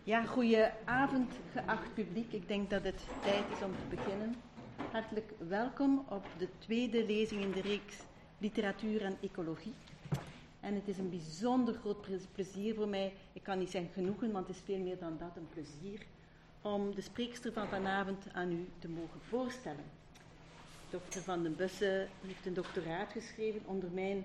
Ja, goedenavond geacht publiek. Ik denk dat het tijd is om te beginnen. Hartelijk welkom op de tweede lezing in de reeks Literatuur en Ecologie. En het is een bijzonder groot plezier voor mij, ik kan niet zeggen genoegen, want het is veel meer dan dat, een plezier, om de spreekster van vanavond aan u te mogen voorstellen. Dr. Van den Bussen heeft een doctoraat geschreven onder mijn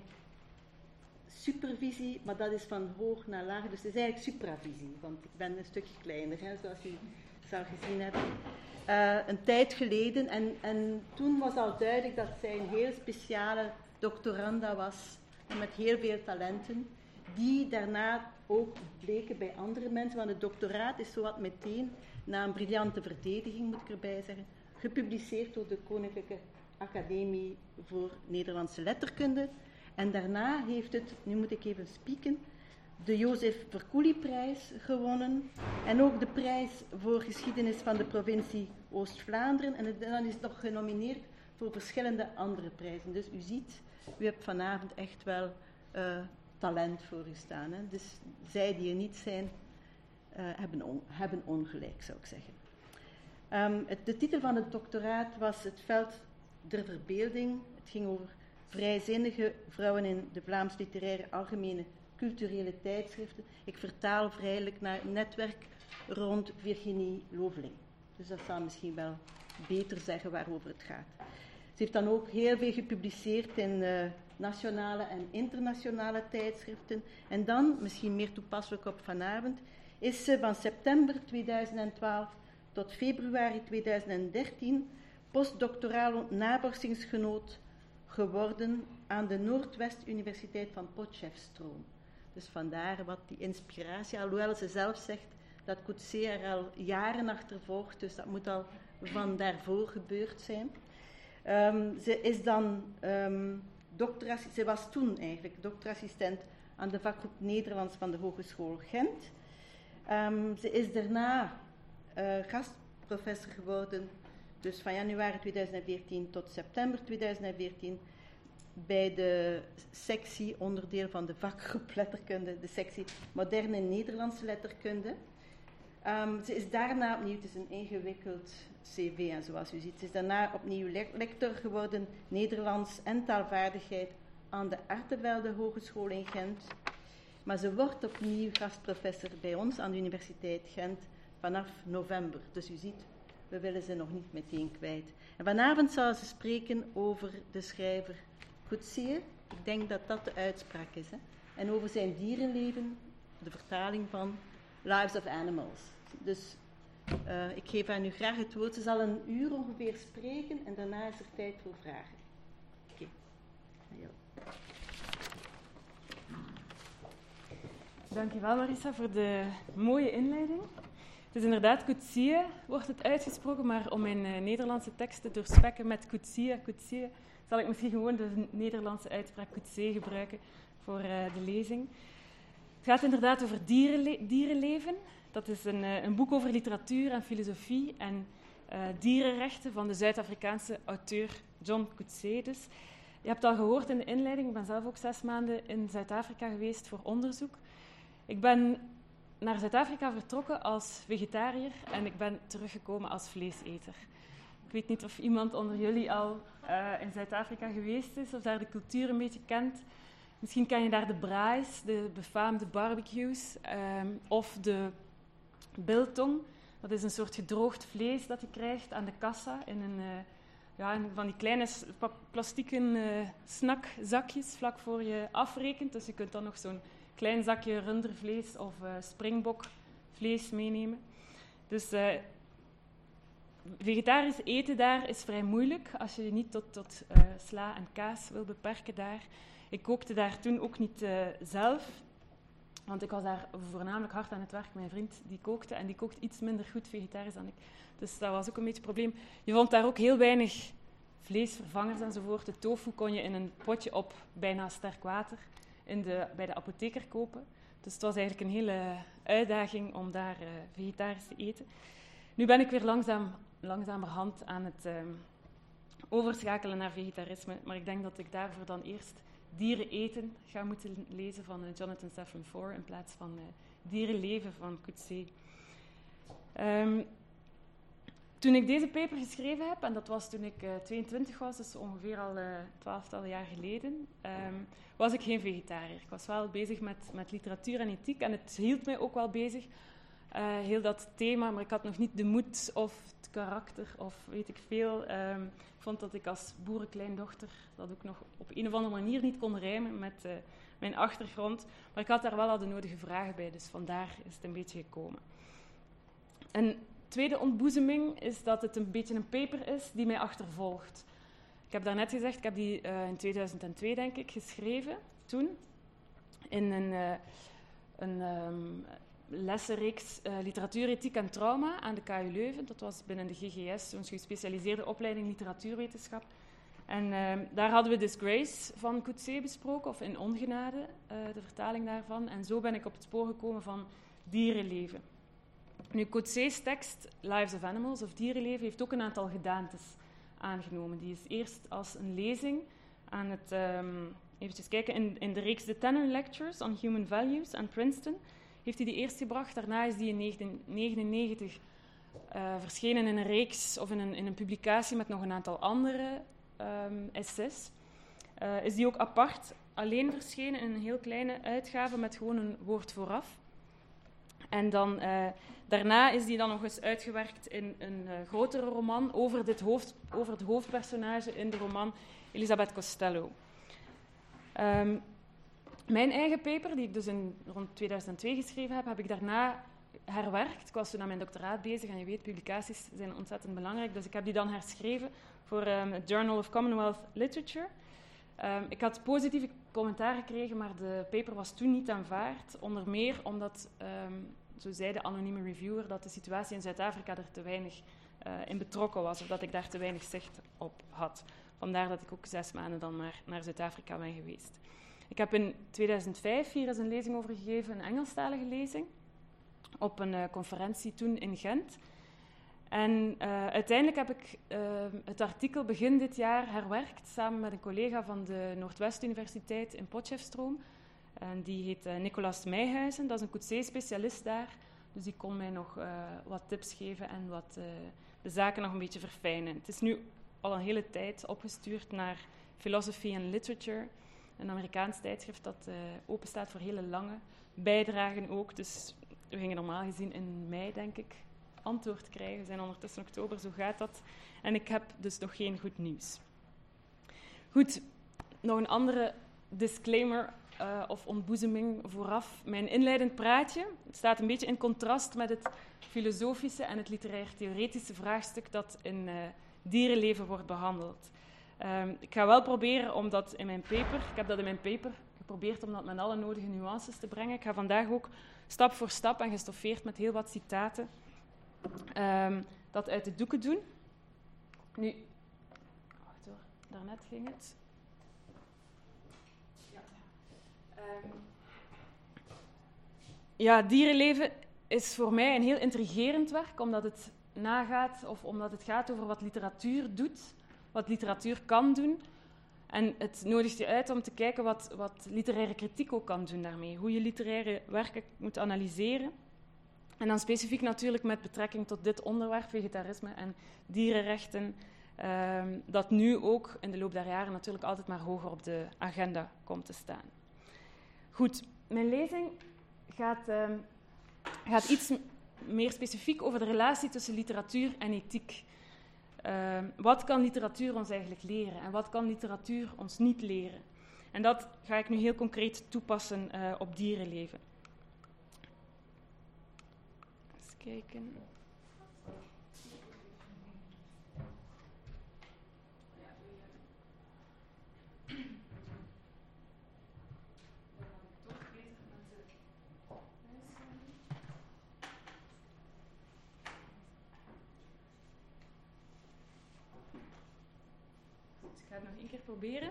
supervisie, maar dat is van hoog naar laag, dus het is eigenlijk supravisie, want ik ben een stukje kleiner, zoals u zal gezien hebben. Een tijd geleden, en toen was al duidelijk dat zij een heel speciale doctoranda was, met heel veel talenten, die daarna ook bleken bij andere mensen, want het doctoraat is zowat meteen, na een briljante verdediging moet ik erbij zeggen, gepubliceerd door de Koninklijke Academie voor Nederlandse Letterkunde. En daarna heeft het, nu moet ik even spieken, de Jozef Verkoelie-prijs gewonnen. En ook de prijs voor geschiedenis van de provincie Oost-Vlaanderen. En dan is het nog genomineerd voor verschillende andere prijzen. Dus u ziet, u hebt vanavond echt wel talent voor u staan. Hè? Dus zij die er niet zijn, hebben ongelijk, zou ik zeggen. De titel van het doctoraat was Het veld der verbeelding. Het ging over vrijzinnige vrouwen in de Vlaams literaire algemene culturele tijdschriften. Ik vertaal vrijelijk naar het netwerk rond Virginie Loveling. Dus dat zal misschien wel beter zeggen waarover het gaat. Ze heeft dan ook heel veel gepubliceerd in nationale en internationale tijdschriften. En dan, misschien meer toepasselijk op vanavond, is ze van september 2012 tot februari 2013 postdoctoraal navorsingsgenoot geworden aan de Noordwest-Universiteit van Potchefstroom. Dus vandaar wat die inspiratie, alhoewel ze zelf zegt dat Coetzee er al jaren achtervolgt, dus dat moet al van daarvoor gebeurd zijn. Ze is dan ze was toen eigenlijk doctorassistent aan de vakgroep Nederlands van de Hogeschool Gent. Ze is daarna gastprofessor geworden, dus van januari 2014 tot september 2014, bij de sectie, onderdeel van de vakgroep letterkunde, de sectie moderne Nederlandse letterkunde. Ze is daarna opnieuw, het is een ingewikkeld cv en zoals u ziet, ze is daarna opnieuw lector geworden Nederlands en taalvaardigheid aan de Artevelde Hogeschool in Gent. Maar ze wordt opnieuw gastprofessor bij ons aan de Universiteit Gent vanaf november. Dus u ziet, we willen ze nog niet meteen kwijt. En vanavond zal ze spreken over de schrijver Coetzee. Ik denk dat dat de uitspraak is. Hè? En over zijn dierenleven, de vertaling van Lives of Animals. Dus ik geef aan u graag het woord. Ze zal een uur ongeveer spreken en daarna is er tijd voor vragen. Oké. Dankjewel Marissa voor de mooie inleiding. Het is inderdaad Coetzee, wordt het uitgesproken, maar om mijn Nederlandse tekst te doorspekken met Coetzee, zal ik misschien gewoon de Nederlandse uitspraak Coetzee gebruiken voor de lezing. Het gaat inderdaad over dierenleven. Dat is een boek over literatuur en filosofie en dierenrechten van de Zuid-Afrikaanse auteur John Coetzee. Dus. Je hebt al gehoord in de inleiding, ik ben zelf ook 6 maanden in Zuid-Afrika geweest voor onderzoek. Ik ben naar Zuid-Afrika vertrokken als vegetariër en ik ben teruggekomen als vleeseter. Ik weet niet of iemand onder jullie al in Zuid-Afrika geweest is of daar de cultuur een beetje kent. Misschien ken je daar de braais, de befaamde barbecues, of de biltong. Dat is een soort gedroogd vlees dat je krijgt aan de kassa in van die kleine plastieken snackzakjes vlak voor je afrekent. Dus je kunt dan nog zo'n klein zakje rundervlees of springbokvlees meenemen. Dus vegetarisch eten daar is vrij moeilijk als je je niet tot sla en kaas wil beperken daar. Ik kookte daar toen ook niet zelf, want ik was daar voornamelijk hard aan het werk. Mijn vriend die kookte en die kookt iets minder goed vegetarisch dan ik. Dus dat was ook een beetje het probleem. Je vond daar ook heel weinig vleesvervangers enzovoort. De tofu kon je in een potje op bijna sterk water bij de apotheker kopen. Dus het was eigenlijk een hele uitdaging om daar vegetarisch te eten. Nu ben ik weer langzamerhand aan het overschakelen naar vegetarisme. Maar ik denk dat ik daarvoor dan eerst Dieren eten ga moeten lezen van Jonathan Safran Foer in plaats van Dierenleven van Coetzee. Toen ik deze paper geschreven heb, en dat was toen ik 22 was, dus ongeveer al 12 jaar geleden, was ik geen vegetariër. Ik was wel bezig met literatuur en ethiek en het hield mij ook wel bezig, heel dat thema, maar ik had nog niet de moed of het karakter of weet ik veel. Ik vond dat ik als boerenkleindochter dat ook nog op een of andere manier niet kon rijmen met mijn achtergrond, maar ik had daar wel al de nodige vragen bij, dus vandaar is het een beetje gekomen. Een tweede ontboezeming is dat het een beetje een paper is die mij achtervolgt. Ik heb daarnet gezegd, ik heb die in 2002 denk ik geschreven, toen, in een lessenreeks literatuurethiek en trauma aan de KU Leuven. Dat was binnen de GGS, zo'n gespecialiseerde opleiding literatuurwetenschap. En daar hadden we Disgrace van Coetzee besproken, of In Ongenade, de vertaling daarvan. En zo ben ik op het spoor gekomen van dierenleven. Nu, Coetzee's tekst, Lives of Animals, of Dierenleven, heeft ook een aantal gedaantes aangenomen. Die is eerst als een lezing aan het, even kijken, in de reeks The Tenon Lectures on Human Values aan Princeton, heeft hij die eerst gebracht. Daarna is die in 1999 verschenen in een reeks, of in een publicatie met nog een aantal andere essays. Is die ook apart alleen verschenen in een heel kleine uitgave met gewoon een woord vooraf. En dan, daarna is die dan nog eens uitgewerkt in een grotere roman over het hoofdpersonage in de roman Elisabeth Costello. Mijn eigen paper, die ik dus rond 2002 geschreven heb ik daarna herwerkt. Ik was toen aan mijn doctoraat bezig en je weet, publicaties zijn ontzettend belangrijk. Dus ik heb die dan herschreven voor het Journal of Commonwealth Literature. Ik had positieve commentaar gekregen, maar de paper was toen niet aanvaard. Onder meer omdat, zo zei de anonieme reviewer, dat de situatie in Zuid-Afrika er te weinig in betrokken was, of dat ik daar te weinig zicht op had. Vandaar dat ik ook 6 maanden dan naar Zuid-Afrika ben geweest. Ik heb in 2005 hier eens een lezing over gegeven, een Engelstalige lezing, op een conferentie toen in Gent. En uiteindelijk heb ik het artikel begin dit jaar herwerkt, samen met een collega van de Noordwest-universiteit in Potchefstroom. En die heet Nicolas Meijhuizen, dat is een Coetzee-specialist daar. Dus die kon mij nog wat tips geven en de zaken nog een beetje verfijnen. Het is nu al een hele tijd opgestuurd naar Philosophy and Literature, een Amerikaans tijdschrift dat openstaat voor hele lange bijdragen ook. Dus we gingen normaal gezien in mei, denk ik, antwoord krijgen. We zijn ondertussen oktober, zo gaat dat. En ik heb dus nog geen goed nieuws. Goed, nog een andere disclaimer of ontboezeming vooraf. Mijn inleidend praatje staat een beetje in contrast met het filosofische en het literair-theoretische vraagstuk dat in dierenleven wordt behandeld. Ik ga wel proberen om dat in mijn paper, ik heb dat in mijn paper geprobeerd om dat met alle nodige nuances te brengen. Ik ga vandaag ook stap voor stap en gestoffeerd met heel wat citaten dat uit de doeken doen. Nu, wacht hoor, daarnet ging het. Ja, dierenleven is voor mij een heel intrigerend werk, omdat het nagaat of omdat het gaat over wat literatuur doet, wat literatuur kan doen. En het nodigt je uit om te kijken wat literaire kritiek ook kan doen daarmee. Hoe je literaire werken moet analyseren. En dan specifiek natuurlijk met betrekking tot dit onderwerp, vegetarisme en dierenrechten, dat nu ook in de loop der jaren natuurlijk altijd maar hoger op de agenda komt te staan. Goed, mijn lezing gaat iets meer specifiek over de relatie tussen literatuur en ethiek. Wat kan literatuur ons eigenlijk leren en wat kan literatuur ons niet leren? En dat ga ik nu heel concreet toepassen op dierenleven. Eens kijken. Ik ga het nog 1 keer proberen.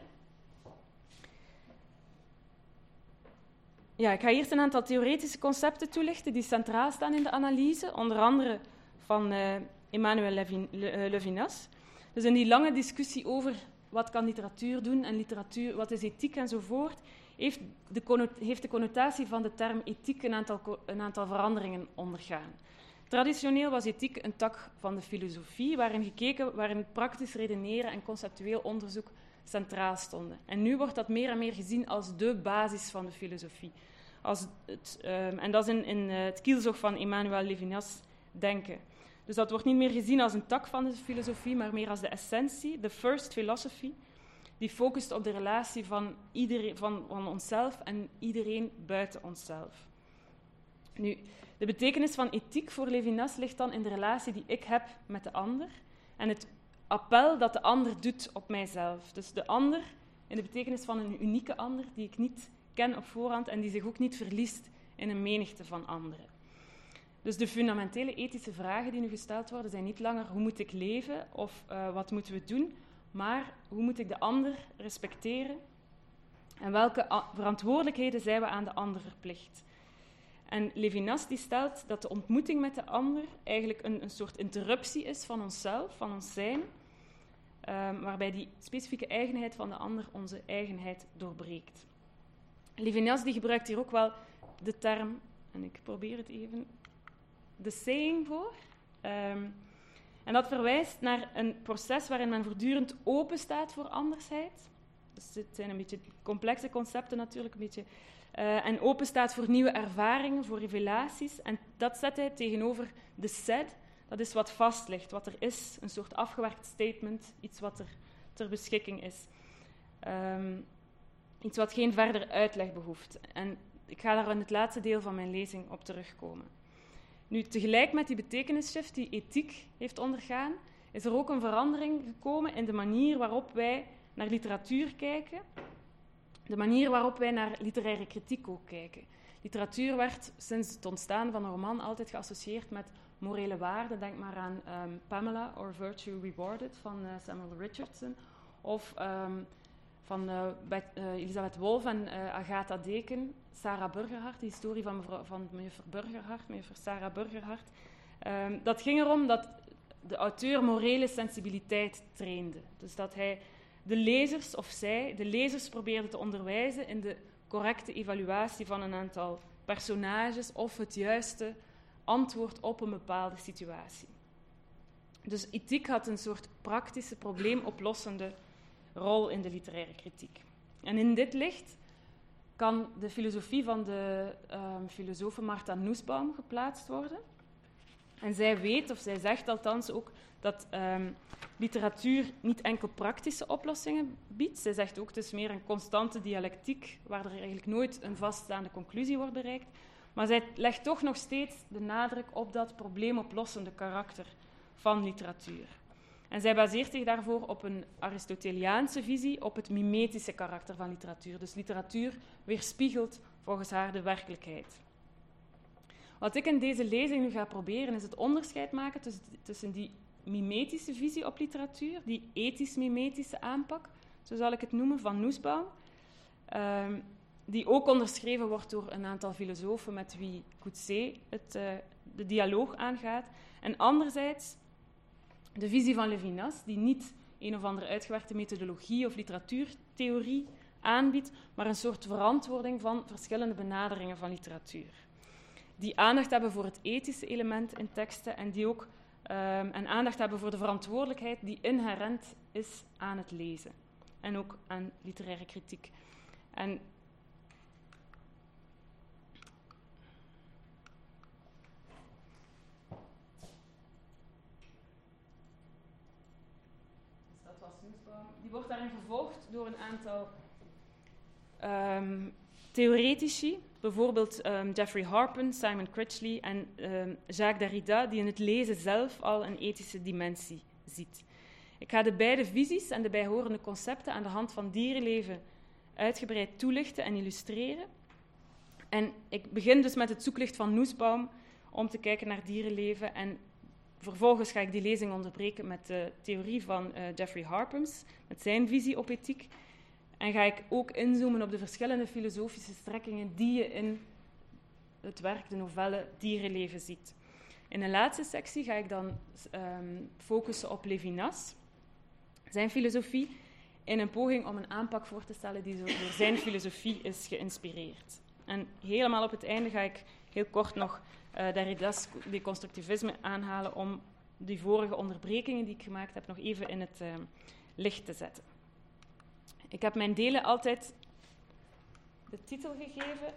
Ja, ik ga eerst een aantal theoretische concepten toelichten die centraal staan in de analyse, onder andere van Emmanuel Levinas. Dus in die lange discussie over wat kan literatuur doen en literatuur, wat is ethiek enzovoort, heeft de connotatie van de term ethiek een aantal veranderingen ondergaan. Traditioneel was ethiek een tak van de filosofie, waarin praktisch redeneren en conceptueel onderzoek centraal stonden. En nu wordt dat meer en meer gezien als de basis van de filosofie. En dat is in het kielzog van Emmanuel Levinas denken. Dus dat wordt niet meer gezien als een tak van de filosofie, maar meer als de essentie, de first philosophy, die focust op de relatie van onszelf en iedereen buiten onszelf. Nu, de betekenis van ethiek voor Levinas ligt dan in de relatie die ik heb met de ander en het appel dat de ander doet op mijzelf. Dus de ander in de betekenis van een unieke ander die ik niet ken op voorhand en die zich ook niet verliest in een menigte van anderen. Dus de fundamentele ethische vragen die nu gesteld worden zijn niet langer hoe moet ik leven of wat moeten we doen, maar hoe moet ik de ander respecteren en welke verantwoordelijkheden zijn we aan de ander verplicht. En Levinas die stelt dat de ontmoeting met de ander eigenlijk een soort interruptie is van onszelf, van ons zijn, waarbij die specifieke eigenheid van de ander onze eigenheid doorbreekt. Levinas die gebruikt hier ook wel de term, en ik probeer het even, de saying voor. En dat verwijst naar een proces waarin men voortdurend open staat voor andersheid. Dus het zijn een beetje complexe concepten natuurlijk, een beetje. En open staat voor nieuwe ervaringen, voor revelaties. En dat zet hij tegenover de said. Dat is wat vast ligt, wat er is. Een soort afgewerkt statement, iets wat er ter beschikking is. Iets wat geen verder uitleg behoeft. En ik ga daar in het laatste deel van mijn lezing op terugkomen. Nu, tegelijk met die betekennisshift die ethiek heeft ondergaan, is er ook een verandering gekomen in de manier waarop wij naar literatuur kijken, de manier waarop wij naar literaire kritiek ook kijken. Literatuur werd sinds het ontstaan van een roman altijd geassocieerd met morele waarden. Denk maar aan Pamela or Virtue Rewarded van Samuel Richardson, of van Elisabeth Wolff en Agatha Deken, Sarah Burgerhardt, de historie van mevrouw Burgerhardt, mevrouw Sarah Burgerhardt. Dat ging erom dat de auteur morele sensibiliteit trainde. Dus dat hij de lezers, of zij, de lezers probeerde te onderwijzen in de correcte evaluatie van een aantal personages of het juiste antwoord op een bepaalde situatie. Dus ethiek had een soort praktische, probleemoplossende rol in de literaire kritiek. En in dit licht kan de filosofie van de filosoof Martha Nussbaum geplaatst worden. En zij weet, of zij zegt althans ook, dat literatuur niet enkel praktische oplossingen biedt. Zij zegt ook, het is meer een constante dialectiek, waar er eigenlijk nooit een vaststaande conclusie wordt bereikt. Maar zij legt toch nog steeds de nadruk op dat probleemoplossende karakter van literatuur. En zij baseert zich daarvoor op een Aristoteliaanse visie op het mimetische karakter van literatuur. Dus literatuur weerspiegelt volgens haar de werkelijkheid. Wat ik in deze lezing nu ga proberen, is het onderscheid maken tussen die mimetische visie op literatuur, die ethisch-mimetische aanpak, zo zal ik het noemen, van Nussbaum, die ook onderschreven wordt door een aantal filosofen met wie Coetzee de dialoog aangaat, en anderzijds de visie van Levinas, die niet een of andere uitgewerkte methodologie of literatuurtheorie aanbiedt, maar een soort verantwoording van verschillende benaderingen van literatuur. Die aandacht hebben voor het ethische element in teksten en die ook aandacht hebben voor de verantwoordelijkheid die inherent is aan het lezen en ook aan literaire kritiek. En die wordt daarin gevolgd door een aantal theoretici, bijvoorbeeld Jeffrey Harpen, Simon Critchley en Jacques Derrida, die in het lezen zelf al een ethische dimensie ziet. Ik ga de beide visies en de bijhorende concepten aan de hand van dierenleven uitgebreid toelichten en illustreren. En ik begin dus met het zoeklicht van Nussbaum om te kijken naar dierenleven en vervolgens ga ik die lezing onderbreken met de theorie van Jeffrey Harpens, met zijn visie op ethiek. En ga ik ook inzoomen op de verschillende filosofische strekkingen die je in het werk, de novelle Dierenleven ziet. In de laatste sectie ga ik dan focussen op Levinas, zijn filosofie, in een poging om een aanpak voor te stellen die door zijn filosofie is geïnspireerd. En helemaal op het einde ga ik heel kort nog Derrida's deconstructivisme aanhalen om die vorige onderbrekingen die ik gemaakt heb nog even in het licht te zetten. Ik heb mijn delen altijd de titel gegeven.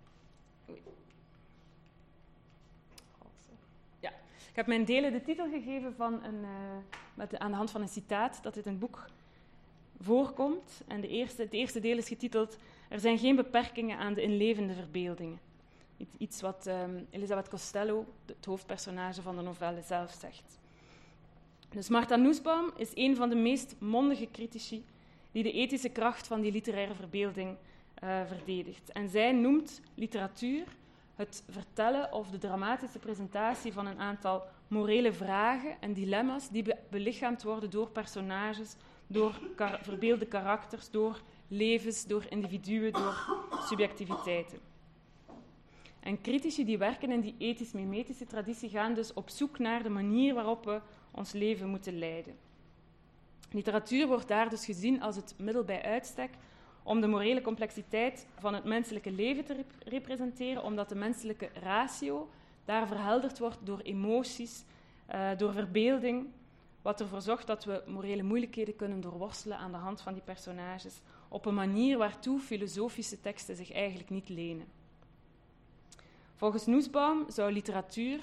Ja, ik heb mijn delen de titel gegeven van aan de hand van een citaat dat in een boek voorkomt. En het eerste deel is getiteld: Er zijn geen beperkingen aan de inlevende verbeeldingen. Iets wat Elisabeth Costello, het hoofdpersonage van de novelle, zelf zegt. Dus Martha Nussbaum is een van de meest mondige critici die de ethische kracht van die literaire verbeelding verdedigt. En zij noemt literatuur het vertellen of de dramatische presentatie van een aantal morele vragen en dilemma's die belichaamd worden door personages, door verbeelde karakters, door levens, door individuen, door subjectiviteiten. En critici die werken in die ethisch-mimetische traditie gaan dus op zoek naar de manier waarop we ons leven moeten leiden. Literatuur wordt daar dus gezien als het middel bij uitstek om de morele complexiteit van het menselijke leven te representeren, omdat de menselijke ratio daar verhelderd wordt door emoties, door verbeelding, wat ervoor zorgt dat we morele moeilijkheden kunnen doorworstelen aan de hand van die personages, op een manier waartoe filosofische teksten zich eigenlijk niet lenen. Volgens Nussbaum zou literatuur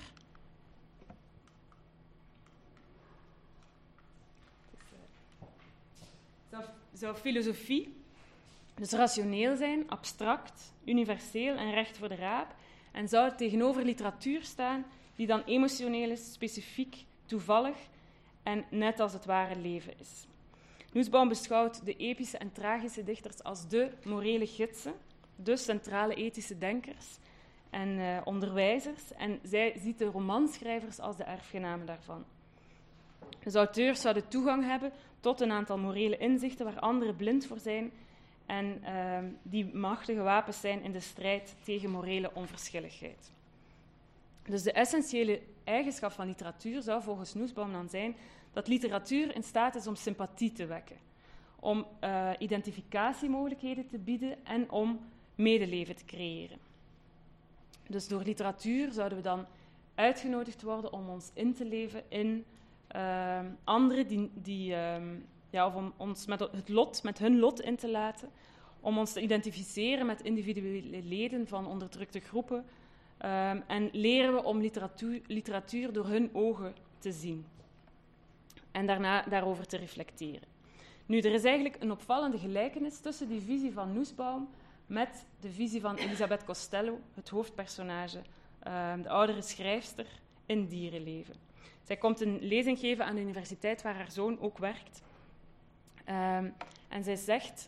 zou filosofie dus rationeel zijn, abstract, universeel en recht voor de raap, en zou het tegenover literatuur staan die dan emotioneel is, specifiek, toevallig en net als het ware leven is. Nussbaum beschouwt de epische en tragische dichters als de morele gidsen, de centrale ethische denkers en onderwijzers, en zij ziet de romanschrijvers als de erfgenamen daarvan. Dus auteurs zouden toegang hebben tot een aantal morele inzichten waar anderen blind voor zijn en die machtige wapens zijn in de strijd tegen morele onverschilligheid. Dus de essentiële eigenschap van literatuur zou volgens Nussbaum dan zijn dat literatuur in staat is om sympathie te wekken, om identificatiemogelijkheden te bieden en om medeleven te creëren. Dus door literatuur zouden we dan uitgenodigd worden om ons in te leven in anderen of om ons met hun lot in te laten, om ons te identificeren met individuele leden van onderdrukte groepen en leren we om literatuur door hun ogen te zien en daarna daarover te reflecteren. Nu, er is eigenlijk een opvallende gelijkenis tussen die visie van Nussbaum met de visie van Elisabeth Costello, het hoofdpersonage, de oudere schrijfster in dierenleven. Zij komt een lezing geven aan de universiteit waar haar zoon ook werkt. En zij zegt: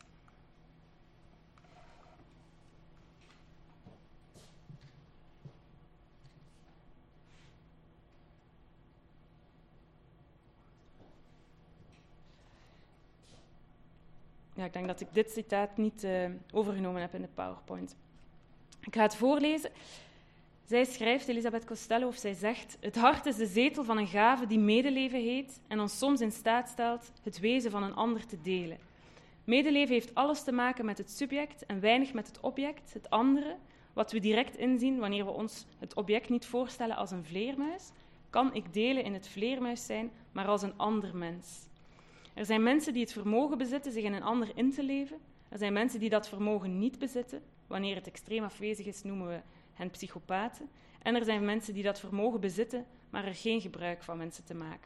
ja, ik denk dat ik dit citaat niet overgenomen heb in de PowerPoint. Ik ga het voorlezen. Zij schrijft, Elisabeth Costello, of zij zegt: Het hart is de zetel van een gave die medeleven heet en ons soms in staat stelt het wezen van een ander te delen. Medeleven heeft alles te maken met het subject en weinig met het object, het andere, wat we direct inzien wanneer we ons het object niet voorstellen als een vleermuis. Kan ik delen in het vleermuis zijn, maar als een ander mens. Er zijn mensen die het vermogen bezitten zich in een ander in te leven. Er zijn mensen die dat vermogen niet bezitten. Wanneer het extreem afwezig is, noemen we hen psychopaten. En er zijn mensen die dat vermogen bezitten, maar er geen gebruik van wensen te maken.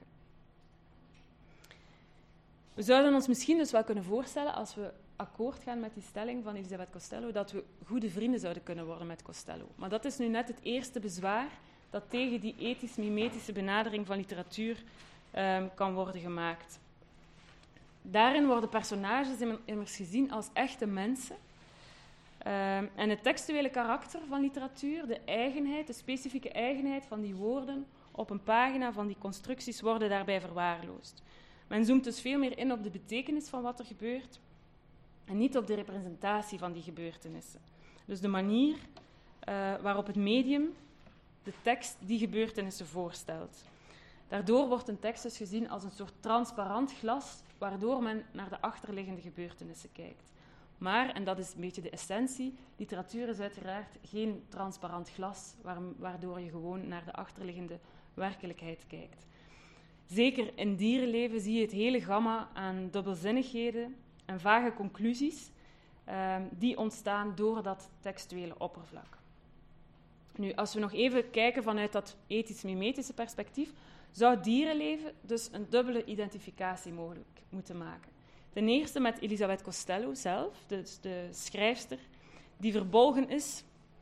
We zouden ons misschien dus wel kunnen voorstellen, als we akkoord gaan met die stelling van Elisabeth Costello, dat we goede vrienden zouden kunnen worden met Costello. Maar dat is nu net het eerste bezwaar dat tegen die ethisch-mimetische benadering van literatuur kan worden gemaakt. Daarin worden personages immers gezien als echte mensen. En het textuele karakter van literatuur, de eigenheid, de specifieke eigenheid van die woorden op een pagina, van die constructies, worden daarbij verwaarloosd. Men zoomt dus veel meer in op de betekenis van wat er gebeurt en niet op de representatie van die gebeurtenissen. Dus de manier waarop het medium, de tekst, die gebeurtenissen voorstelt. Daardoor wordt een tekst dus gezien als een soort transparant glas, waardoor men naar de achterliggende gebeurtenissen kijkt. Maar, en dat is een beetje de essentie, literatuur is uiteraard geen transparant glas, waardoor je gewoon naar de achterliggende werkelijkheid kijkt. Zeker in dierenleven zie je het hele gamma aan dubbelzinnigheden en vage conclusies die ontstaan door dat textuele oppervlak. Nu, als we nog even kijken vanuit dat ethisch-mimetische perspectief, zou dierenleven dus een dubbele identificatie mogelijk moeten maken. Ten eerste met Elisabeth Costello zelf, dus de schrijfster, die verbolgen is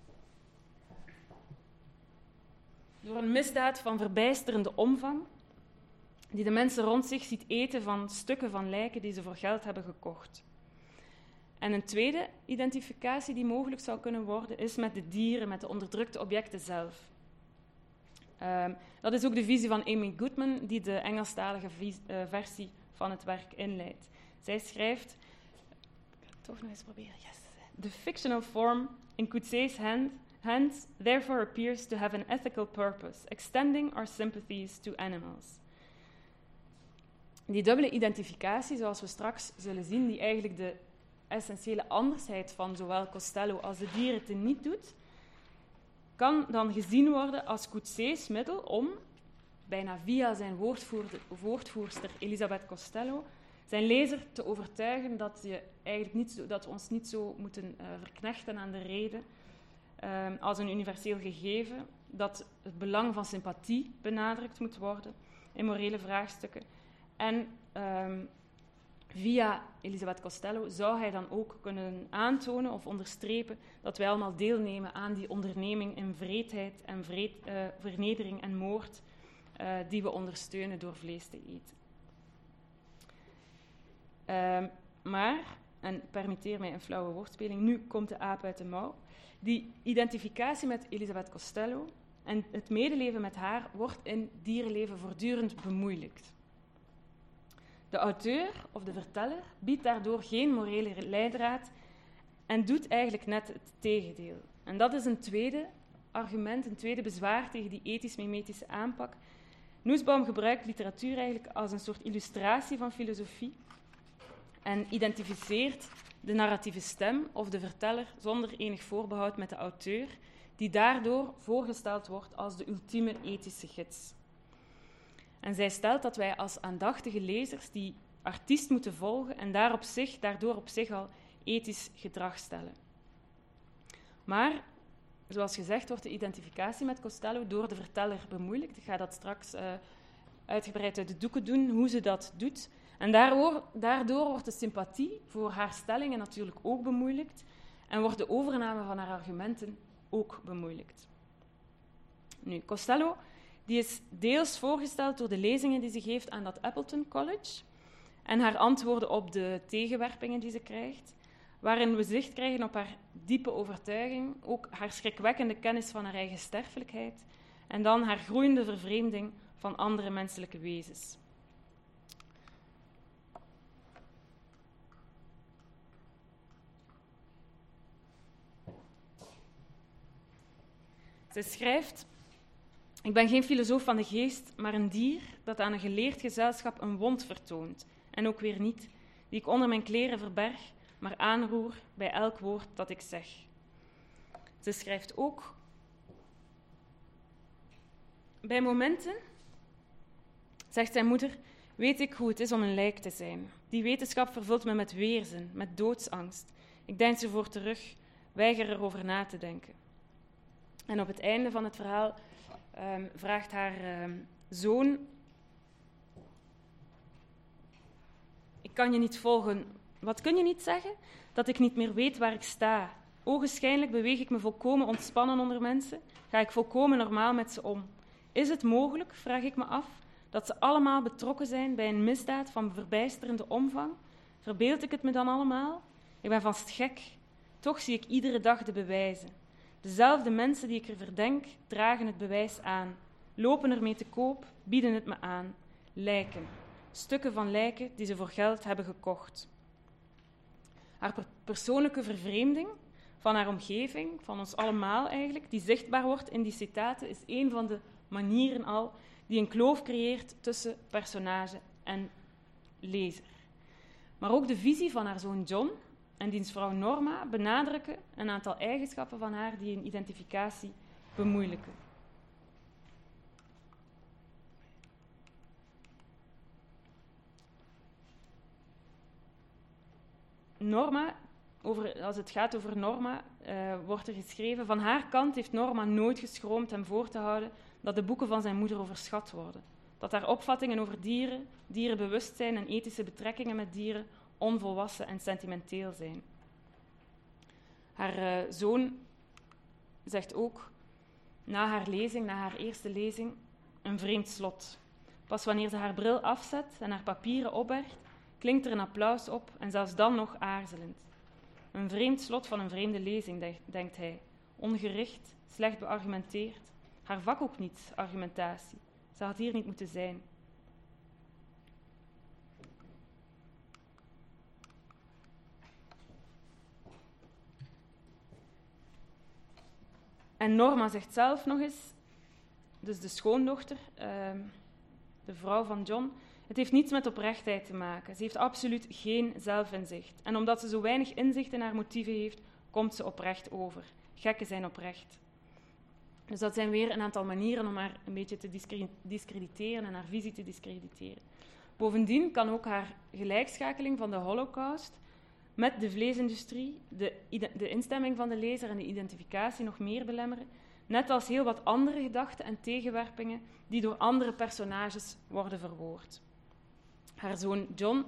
door een misdaad van verbijsterende omvang, die de mensen rond zich ziet eten van stukken van lijken die ze voor geld hebben gekocht. En een tweede identificatie die mogelijk zou kunnen worden, is met de dieren, met de onderdrukte objecten zelf. Dat is ook de visie van Amy Goodman, die de Engelstalige versie van het werk inleidt. Zij schrijft, ik ga het toch nog eens proberen, yes. The fictional form in Coetzee's hands therefore appears to have an ethical purpose, extending our sympathies to animals. Die dubbele identificatie, zoals we straks zullen zien, die eigenlijk de essentiële andersheid van zowel Costello als de dieren teniet doet, kan dan gezien worden als Coetzee's middel om, bijna via zijn woordvoerster Elisabeth Costello, zijn lezer te overtuigen dat we ons niet zo moeten verknechten aan de rede als een universeel gegeven, dat het belang van sympathie benadrukt moet worden in morele vraagstukken. En via Elisabeth Costello zou hij dan ook kunnen aantonen of onderstrepen dat wij allemaal deelnemen aan die onderneming in wreedheid en vernedering en moord die we ondersteunen door vlees te eten. Maar, en permitteer mij een flauwe woordspeling, nu komt de aap uit de mouw, die identificatie met Elisabeth Costello en het medeleven met haar wordt in dierenleven voortdurend bemoeilijkt. De auteur of de verteller biedt daardoor geen morele leidraad en doet eigenlijk net het tegendeel. En dat is een tweede argument, een tweede bezwaar tegen die ethisch-mimetische aanpak. Nussbaum gebruikt literatuur eigenlijk als een soort illustratie van filosofie en identificeert de narratieve stem of de verteller zonder enig voorbehoud met de auteur, die daardoor voorgesteld wordt als de ultieme ethische gids. En zij stelt dat wij als aandachtige lezers die artiest moeten volgen en daardoor op zich al ethisch gedrag stellen. Maar, zoals gezegd, wordt de identificatie met Costello door de verteller bemoeilijkt. Ik ga dat straks uitgebreid uit de doeken doen, hoe ze dat doet. En daardoor wordt de sympathie voor haar stellingen natuurlijk ook bemoeilijkt en wordt de overname van haar argumenten ook bemoeilijkt. Nu, Costello die is deels voorgesteld door de lezingen die ze geeft aan dat Appleton College en haar antwoorden op de tegenwerpingen die ze krijgt, waarin we zicht krijgen op haar diepe overtuiging, ook haar schrikwekkende kennis van haar eigen sterfelijkheid en dan haar groeiende vervreemding van andere menselijke wezens. Zij schrijft: Ik ben geen filosoof van de geest, maar een dier dat aan een geleerd gezelschap een wond vertoont, en ook weer niet, die ik onder mijn kleren verberg, maar aanroer bij elk woord dat ik zeg. Ze schrijft ook: Bij momenten, zegt zijn moeder, weet ik hoe het is om een lijk te zijn. Die wetenschap vervult me met weerzin, met doodsangst. Ik deins ervoor terug, weiger erover na te denken. En op het einde van het verhaal vraagt haar zoon: Ik kan je niet volgen. Wat kun je niet zeggen? Dat ik niet meer weet waar ik sta. Ogenschijnlijk beweeg ik me volkomen ontspannen onder mensen. Ga ik volkomen normaal met ze om. Is het mogelijk, vraag ik me af, dat ze allemaal betrokken zijn bij een misdaad van verbijsterende omvang? Verbeeld ik het me dan allemaal? Ik ben vast gek. Toch zie ik iedere dag de bewijzen. Dezelfde mensen die ik er verdenk, dragen het bewijs aan. Lopen ermee te koop, bieden het me aan. Lijken. Stukken van lijken die ze voor geld hebben gekocht. Haar persoonlijke vervreemding van haar omgeving, van ons allemaal eigenlijk, die zichtbaar wordt in die citaten, is een van de manieren al die een kloof creëert tussen personage en lezer. Maar ook de visie van haar zoon John en diens vrouw Norma benadrukken een aantal eigenschappen van haar die een identificatie bemoeilijken. Norma, als het gaat over Norma, wordt er geschreven: van haar kant heeft Norma nooit geschroomd hem voor te houden dat de boeken van zijn moeder overschat worden. Dat haar opvattingen over dieren, dierenbewustzijn en ethische betrekkingen met dieren onvolwassen en sentimenteel zijn. Haar zoon zegt ook, na haar eerste lezing, een vreemd slot. Pas wanneer ze haar bril afzet en haar papieren opbergt, klinkt er een applaus op en zelfs dan nog aarzelend. Een vreemd slot van een vreemde lezing, denkt hij. Ongericht, slecht beargumenteerd. Haar vak ook niet, argumentatie. Ze had hier niet moeten zijn. En Norma zegt zelf nog eens, dus de schoondochter, de vrouw van John, het heeft niets met oprechtheid te maken. Ze heeft absoluut geen zelfinzicht. En omdat ze zo weinig inzicht in haar motieven heeft, komt ze oprecht over. Gekken zijn oprecht. Dus dat zijn weer een aantal manieren om haar een beetje te discrediteren en haar visie te discrediteren. Bovendien kan ook haar gelijkschakeling van de Holocaust met de vleesindustrie de instemming van de lezer en de identificatie nog meer belemmeren, net als heel wat andere gedachten en tegenwerpingen die door andere personages worden verwoord. Haar zoon John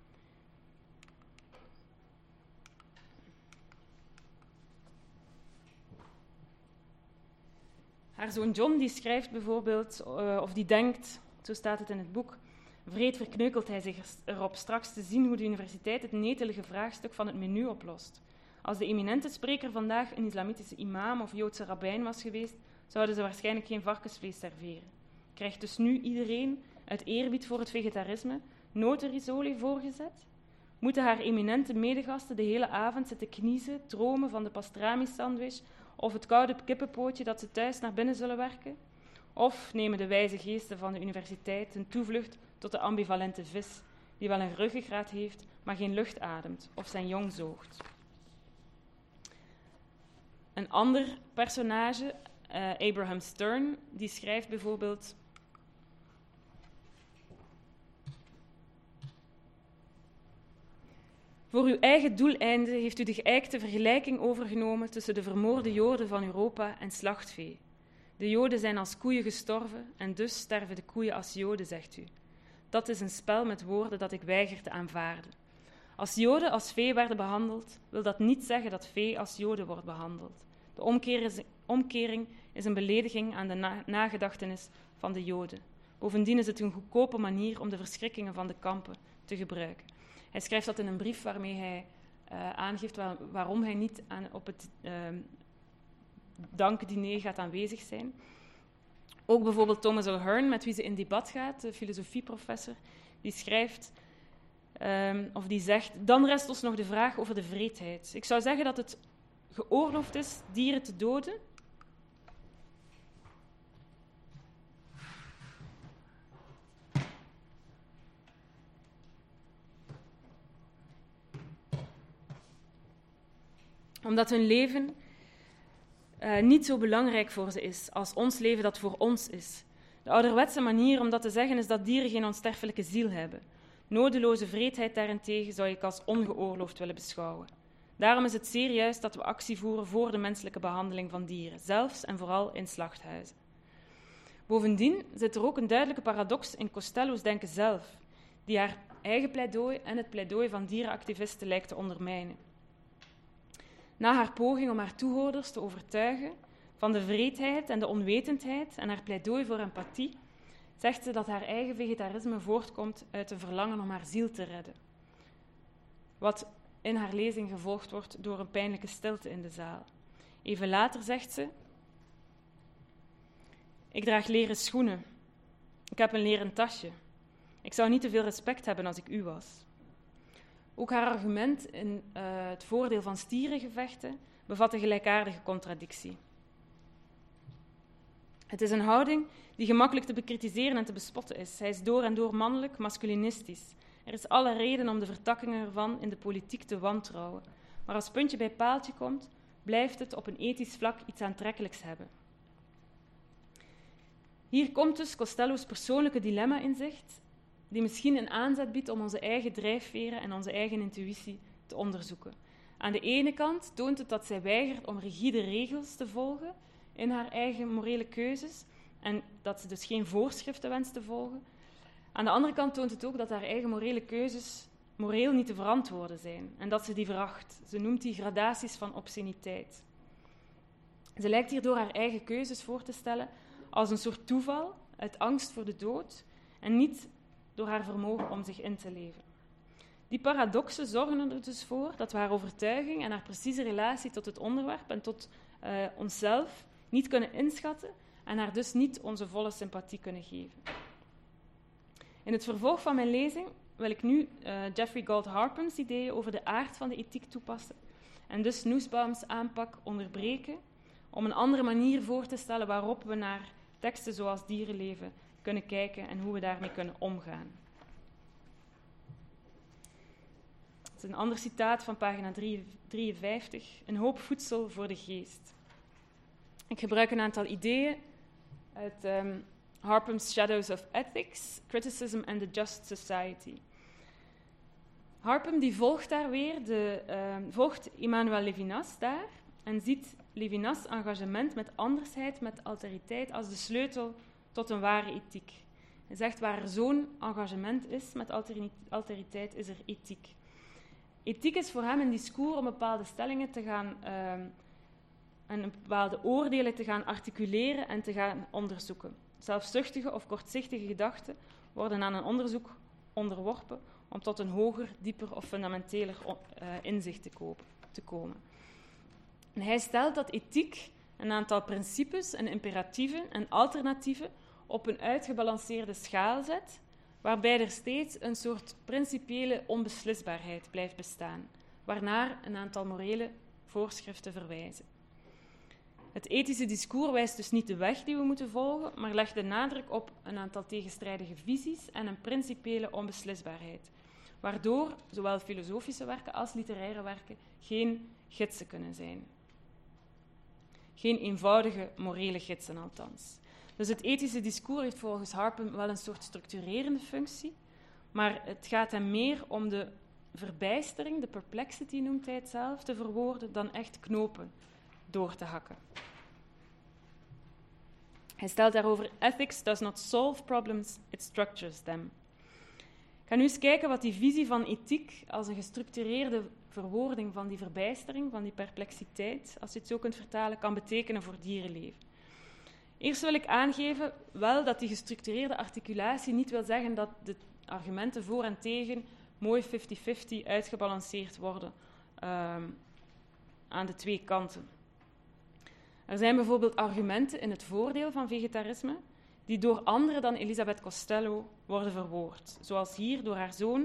die schrijft bijvoorbeeld, of die denkt, zo staat het in het boek, wreed verkneukelt hij zich erop straks te zien hoe de universiteit het netelige vraagstuk van het menu oplost. Als de eminente spreker vandaag een islamitische imam of Joodse rabbijn was geweest, zouden ze waarschijnlijk geen varkensvlees serveren. Krijgt dus nu iedereen, uit eerbied voor het vegetarisme, notenrisoli voorgezet? Moeten haar eminente medegasten de hele avond zitten kniezen, dromen van de pastrami-sandwich of het koude kippenpootje dat ze thuis naar binnen zullen werken? Of nemen de wijze geesten van de universiteit een toevlucht tot de ambivalente vis, die wel een ruggengraat heeft, maar geen lucht ademt of zijn jong zoogt? Een ander personage, Abraham Stern, die schrijft bijvoorbeeld: voor uw eigen doeleinde heeft u de geëikte vergelijking overgenomen tussen de vermoorde Joden van Europa en slachtvee. De Joden zijn als koeien gestorven en dus sterven de koeien als Joden, zegt u. Dat is een spel met woorden dat ik weiger te aanvaarden. Als Joden als vee werden behandeld, wil dat niet zeggen dat vee als Joden wordt behandeld. De omkering is een belediging aan de nagedachtenis van de Joden. Bovendien is het een goedkope manier om de verschrikkingen van de kampen te gebruiken. Hij schrijft dat in een brief waarmee hij aangeeft waarom hij niet op het dankdiner gaat aanwezig zijn. Ook bijvoorbeeld Thomas O'Hearn, met wie ze in debat gaat, de filosofieprofessor, die schrijft, of die zegt: dan rest ons nog de vraag over de wreedheid. Ik zou zeggen dat het geoorloofd is dieren te doden, omdat hun leven niet zo belangrijk voor ze is als ons leven dat voor ons is. De ouderwetse manier om dat te zeggen is dat dieren geen onsterfelijke ziel hebben. Nodeloze wreedheid daarentegen zou ik als ongeoorloofd willen beschouwen. Daarom is het zeer juist dat we actie voeren voor de menselijke behandeling van dieren, zelfs en vooral in slachthuizen. Bovendien zit er ook een duidelijke paradox in Costello's denken zelf, die haar eigen pleidooi en het pleidooi van dierenactivisten lijkt te ondermijnen. Na haar poging om haar toehoorders te overtuigen van de wreedheid en de onwetendheid en haar pleidooi voor empathie, zegt ze dat haar eigen vegetarisme voortkomt uit een verlangen om haar ziel te redden. Wat in haar lezing gevolgd wordt door een pijnlijke stilte in de zaal. Even later zegt ze: ik draag leren schoenen. Ik heb een leren tasje. Ik zou niet te veel respect hebben als ik u was. Ook haar argument in het voordeel van stierengevechten bevat een gelijkaardige contradictie. Het is een houding die gemakkelijk te bekritiseren en te bespotten is. Hij is door en door mannelijk, masculinistisch. Er is alle reden om de vertakkingen ervan in de politiek te wantrouwen. Maar als puntje bij paaltje komt, blijft het op een ethisch vlak iets aantrekkelijks hebben. Hier komt dus Costello's persoonlijke dilemma in zicht, die misschien een aanzet biedt om onze eigen drijfveren en onze eigen intuïtie te onderzoeken. Aan de ene kant toont het dat zij weigert om rigide regels te volgen in haar eigen morele keuzes en dat ze dus geen voorschriften wenst te volgen. Aan de andere kant toont het ook dat haar eigen morele keuzes moreel niet te verantwoorden zijn en dat ze die veracht. Ze noemt die gradaties van obsceniteit. Ze lijkt hierdoor haar eigen keuzes voor te stellen als een soort toeval, uit angst voor de dood, en niet door haar vermogen om zich in te leven. Die paradoxen zorgen er dus voor dat we haar overtuiging en haar precieze relatie tot het onderwerp en tot onszelf niet kunnen inschatten en haar dus niet onze volle sympathie kunnen geven. In het vervolg van mijn lezing wil ik nu Jeffrey Gould Harpum's ideeën over de aard van de ethiek toepassen en dus Nussbaum's aanpak onderbreken om een andere manier voor te stellen waarop we naar teksten zoals dierenleven kunnen kijken en hoe we daarmee kunnen omgaan. Het is een ander citaat van pagina 53. Een hoop voedsel voor de geest. Ik gebruik een aantal ideeën uit Harpum's Shadows of Ethics, Criticism and the Just Society. Harpum die volgt daar weer, volgt Emmanuel Levinas daar en ziet Levinas' engagement met andersheid, met alteriteit, als de sleutel tot een ware ethiek. Hij zegt, waar er zo'n engagement is met alteriteit, is er ethiek. Ethiek is voor hem een discours om bepaalde stellingen te gaan en bepaalde oordelen te gaan articuleren en te gaan onderzoeken. Zelfzuchtige of kortzichtige gedachten worden aan een onderzoek onderworpen om tot een hoger, dieper of fundamenteler inzicht te komen. En hij stelt dat ethiek een aantal principes en imperatieven en alternatieven op een uitgebalanceerde schaal zet, waarbij er steeds een soort principiële onbeslisbaarheid blijft bestaan, waarnaar een aantal morele voorschriften verwijzen. Het ethische discours wijst dus niet de weg die we moeten volgen, maar legt de nadruk op een aantal tegenstrijdige visies en een principiële onbeslisbaarheid, waardoor zowel filosofische werken als literaire werken geen gidsen kunnen zijn. Geen eenvoudige morele gidsen althans. Dus het ethische discours heeft volgens Harpum wel een soort structurerende functie, maar het gaat hem meer om de verbijstering, de perplexity noemt hij het zelf, te verwoorden dan echt knopen door te hakken. Hij stelt daarover, ethics does not solve problems, it structures them. Ik ga nu eens kijken wat die visie van ethiek als een gestructureerde verwoording van die verbijstering, van die perplexiteit, als je het zo kunt vertalen, kan betekenen voor dierenleven. Eerst wil ik aangeven wel dat die gestructureerde articulatie niet wil zeggen dat de argumenten voor en tegen mooi 50-50 uitgebalanceerd worden aan de twee kanten. Er zijn bijvoorbeeld argumenten in het voordeel van vegetarisme die door anderen dan Elisabeth Costello worden verwoord, zoals hier door haar zoon.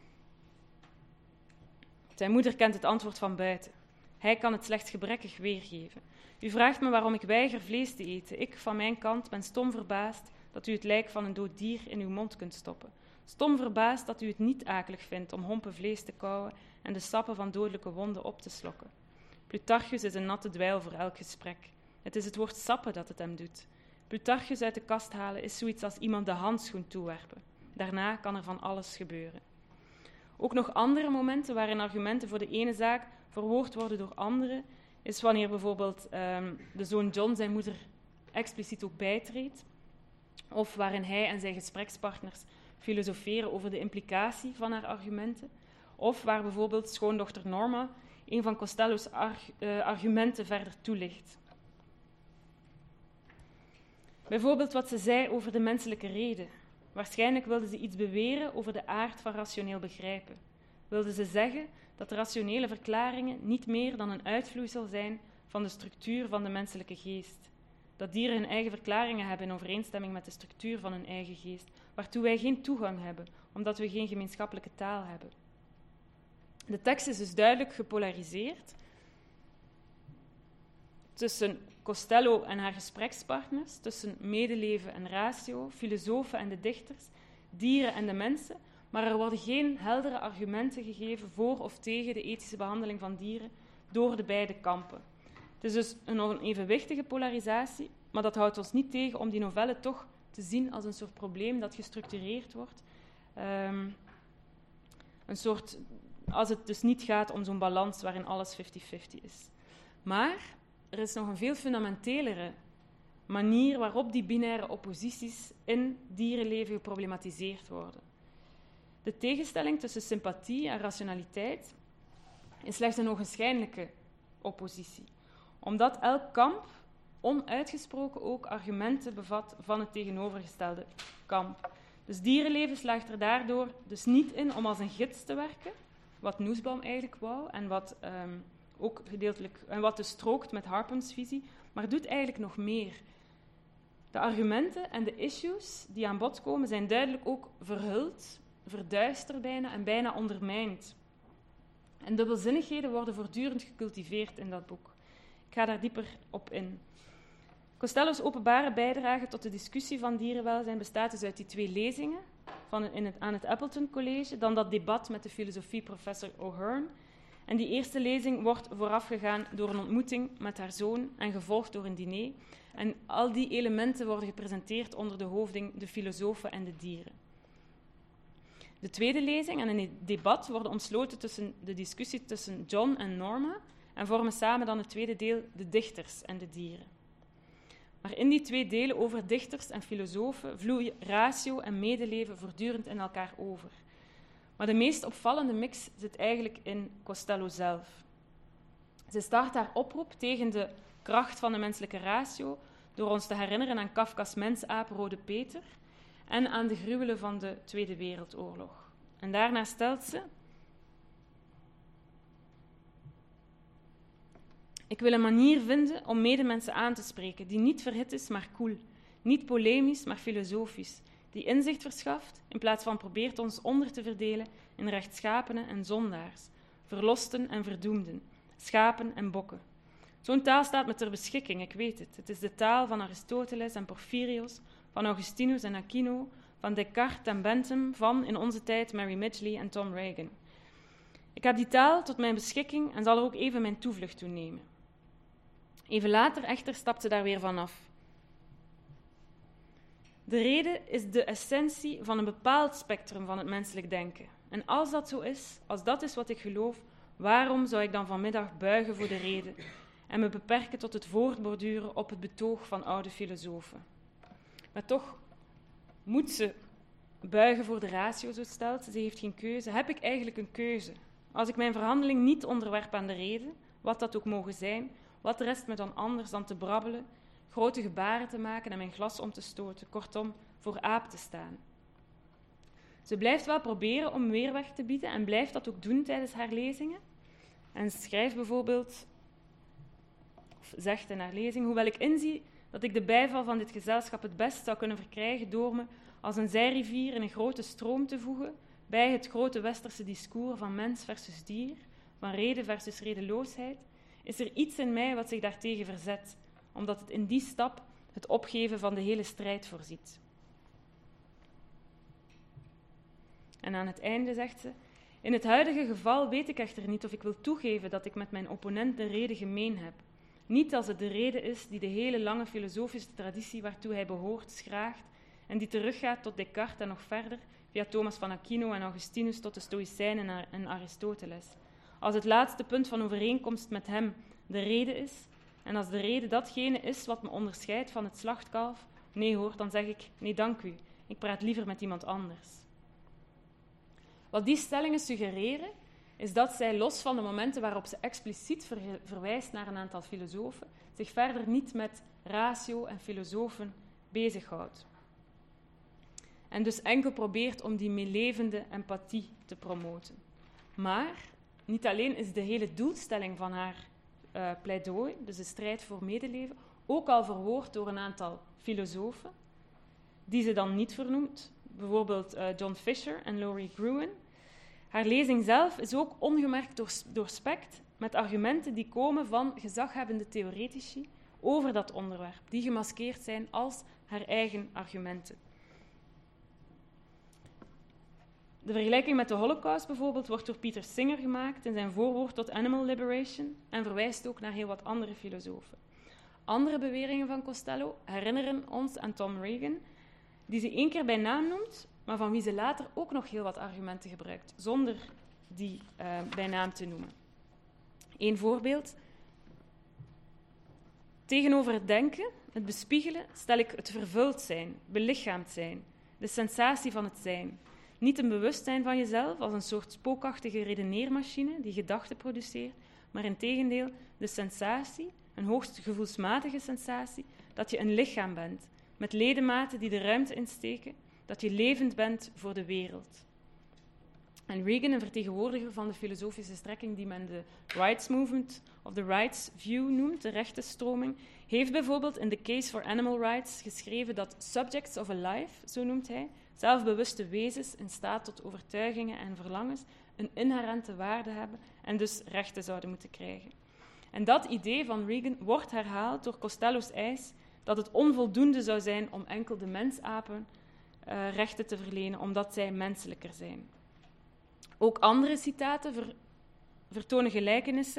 Zijn moeder kent het antwoord van buiten. Hij kan het slechts gebrekkig weergeven. U vraagt me waarom ik weiger vlees te eten. Ik, van mijn kant, ben stom verbaasd dat u het lijk van een dood dier in uw mond kunt stoppen. Stom verbaasd dat u het niet akelig vindt om hompen vlees te kauwen en de sappen van dodelijke wonden op te slokken. Plutarchus is een natte dweil voor elk gesprek. Het is het woord sappen dat het hem doet. Plutarchus uit de kast halen is zoiets als iemand de handschoen toewerpen. Daarna kan er van alles gebeuren. Ook nog andere momenten waarin argumenten voor de ene zaak verwoord worden door anderen, is wanneer bijvoorbeeld de zoon John zijn moeder expliciet ook bijtreedt, of waarin hij en zijn gesprekspartners filosoferen over de implicatie van haar argumenten, of waar bijvoorbeeld schoondochter Norma een van Costello's argumenten verder toelicht. Bijvoorbeeld wat ze zei over de menselijke reden. Waarschijnlijk wilde ze iets beweren over de aard van rationeel begrijpen. Wilde ze zeggen dat rationele verklaringen niet meer dan een uitvloeisel zijn van de structuur van de menselijke geest. Dat dieren hun eigen verklaringen hebben in overeenstemming met de structuur van hun eigen geest, waartoe wij geen toegang hebben, omdat we geen gemeenschappelijke taal hebben. De tekst is dus duidelijk gepolariseerd tussen Costello en haar gesprekspartners, tussen medeleven en ratio, filosofen en de dichters, dieren en de mensen, maar er worden geen heldere argumenten gegeven voor of tegen de ethische behandeling van dieren door de beide kampen. Het is dus een onevenwichtige polarisatie, maar dat houdt ons niet tegen om die novelle toch te zien als een soort probleem dat gestructureerd wordt. Als het dus niet gaat om zo'n balans waarin alles 50-50 is. Maar er is nog een veel fundamentelere manier waarop die binaire opposities in dierenleven geproblematiseerd worden. De tegenstelling tussen sympathie en rationaliteit is slechts een ogenschijnlijke oppositie, omdat elk kamp onuitgesproken ook argumenten bevat van het tegenovergestelde kamp. Dus dierenleven slaagt er daardoor dus niet in om als een gids te werken, wat Nussbaum eigenlijk wou en wat ook gedeeltelijk en wat dus strookt met Harpens visie, maar doet eigenlijk nog meer. De argumenten en de issues die aan bod komen zijn duidelijk ook verhuld, verduisterd bijna en bijna ondermijnd. En dubbelzinnigheden worden voortdurend gecultiveerd in dat boek. Ik ga daar dieper op in. Costello's openbare bijdrage tot de discussie van dierenwelzijn bestaat dus uit die 2 lezingen aan het Appleton College, dan dat debat met de filosofieprofessor O'Hearn. En die eerste lezing wordt voorafgegaan door een ontmoeting met haar zoon en gevolgd door een diner. En al die elementen worden gepresenteerd onder de hoofding de filosofen en de dieren. De tweede lezing en een debat worden ontsloten tussen de discussie tussen John en Norma en vormen samen dan het tweede deel de dichters en de dieren. Maar in die 2 delen over dichters en filosofen vloeien ratio en medeleven voortdurend in elkaar over. Maar de meest opvallende mix zit eigenlijk in Costello zelf. Ze start haar oproep tegen de kracht van de menselijke ratio door ons te herinneren aan Kafka's mensaap Rode Peter en aan de gruwelen van de Tweede Wereldoorlog. En daarna stelt ze: ik wil een manier vinden om medemensen aan te spreken die niet verhit is, maar koel, niet polemisch, maar filosofisch, die inzicht verschaft in plaats van probeert ons onder te verdelen in rechtschapenen en zondaars, verlosten en verdoemden, schapen en bokken. Zo'n taal staat me ter beschikking, ik weet het. Het is de taal van Aristoteles en Porphyrios, van Augustinus en Aquino, van Descartes en Bentham, van in onze tijd Mary Midgley en Tom Reagan. Ik heb die taal tot mijn beschikking en zal er ook even mijn toevlucht toe nemen. Even later echter stapt ze daar weer vanaf. De rede is de essentie van een bepaald spectrum van het menselijk denken. En als dat zo is, als dat is wat ik geloof, waarom zou ik dan vanmiddag buigen voor de rede en me beperken tot het voortborduren op het betoog van oude filosofen? Maar toch moet ze buigen voor de ratio, zo stelt ze. Ze heeft geen keuze. Heb ik eigenlijk een keuze? Als ik mijn verhandeling niet onderwerp aan de reden, wat dat ook mogen zijn, wat rest me dan anders dan te brabbelen, grote gebaren te maken en mijn glas om te stoten, kortom, voor aap te staan. Ze blijft wel proberen om weerwerk te bieden en blijft dat ook doen tijdens haar lezingen. En schrijft bijvoorbeeld, of zegt in haar lezing, hoewel ik inzie dat ik de bijval van dit gezelschap het best zou kunnen verkrijgen door me als een zijrivier in een grote stroom te voegen bij het grote westerse discours van mens versus dier, van reden versus redeloosheid, is er iets in mij wat zich daartegen verzet, omdat het in die stap het opgeven van de hele strijd voorziet. En aan het einde zegt ze: in het huidige geval weet ik echter niet of ik wil toegeven dat ik met mijn opponent de rede gemeen heb. Niet als het de rede is die de hele lange filosofische traditie waartoe hij behoort schraagt en die teruggaat tot Descartes en nog verder, via Thomas van Aquino en Augustinus tot de Stoïcijnen en Aristoteles. Als het laatste punt van overeenkomst met hem de rede is, en als de rede datgene is wat me onderscheidt van het slachtkalf, nee hoor, dan zeg ik, nee dank u, ik praat liever met iemand anders. Wat die stellingen suggereren, is dat zij, los van de momenten waarop ze expliciet verwijst naar een aantal filosofen, zich verder niet met ratio en filosofen bezighoudt. En dus enkel probeert om die meelevende empathie te promoten. Maar niet alleen is de hele doelstelling van haar pleidooi, dus de strijd voor medeleven, ook al verwoord door een aantal filosofen, die ze dan niet vernoemt, bijvoorbeeld John Fisher en Laurie Gruen. Haar lezing zelf is ook ongemerkt doorspekt met argumenten die komen van gezaghebbende theoretici over dat onderwerp, die gemaskeerd zijn als haar eigen argumenten. De vergelijking met de Holocaust bijvoorbeeld wordt door Peter Singer gemaakt in zijn voorwoord tot Animal Liberation en verwijst ook naar heel wat andere filosofen. Andere beweringen van Costello herinneren ons aan Tom Regan, die ze 1 keer bij naam noemt, maar van wie ze later ook nog heel wat argumenten gebruikt, zonder die bij naam te noemen. 1 voorbeeld. Tegenover het denken, het bespiegelen, stel ik het vervuld zijn, belichaamd zijn, de sensatie van het zijn. Niet een bewustzijn van jezelf als een soort spookachtige redeneermachine die gedachten produceert, maar integendeel de sensatie, een hoogst gevoelsmatige sensatie, dat je een lichaam bent, met ledematen die de ruimte insteken, dat je levend bent voor de wereld. En Regan, een vertegenwoordiger van de filosofische strekking die men de Rights Movement of the Rights View noemt, de rechtenstroming, heeft bijvoorbeeld in The Case for Animal Rights geschreven dat subjects of a life, zo noemt hij, zelfbewuste wezens in staat tot overtuigingen en verlangens, een inherente waarde hebben en dus rechten zouden moeten krijgen. En dat idee van Regan wordt herhaald door Costello's eis dat het onvoldoende zou zijn om enkel de mensapen rechten te verlenen, omdat zij menselijker zijn. Ook andere citaten vertonen gelijkenissen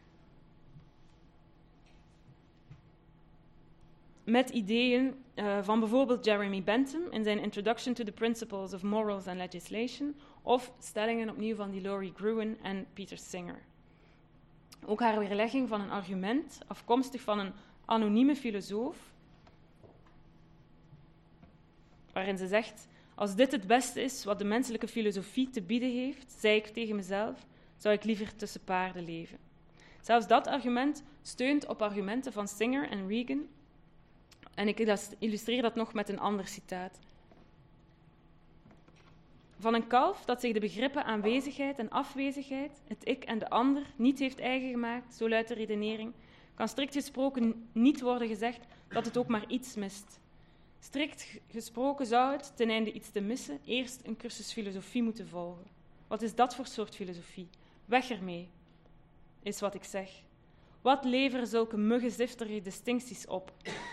met ideeën van bijvoorbeeld Jeremy Bentham in zijn Introduction to the Principles of Morals and Legislation of stellingen opnieuw van die Laurie Gruen en Peter Singer. Ook haar weerlegging van een argument, afkomstig van een anonieme filosoof, waarin ze zegt: als dit het beste is wat de menselijke filosofie te bieden heeft, zei ik tegen mezelf, zou ik liever tussen paarden leven. Zelfs dat argument steunt op argumenten van Singer en Regan. En ik illustreer dat nog met een ander citaat. Van een kalf dat zich de begrippen aanwezigheid en afwezigheid, het ik en de ander, niet heeft eigen gemaakt, zo luidt de redenering, kan strikt gesproken niet worden gezegd dat het ook maar iets mist. Strikt gesproken zou het, ten einde iets te missen, eerst een cursus filosofie moeten volgen. Wat is dat voor soort filosofie? Weg ermee, is wat ik zeg. Wat leveren zulke muggenzifterige distincties op?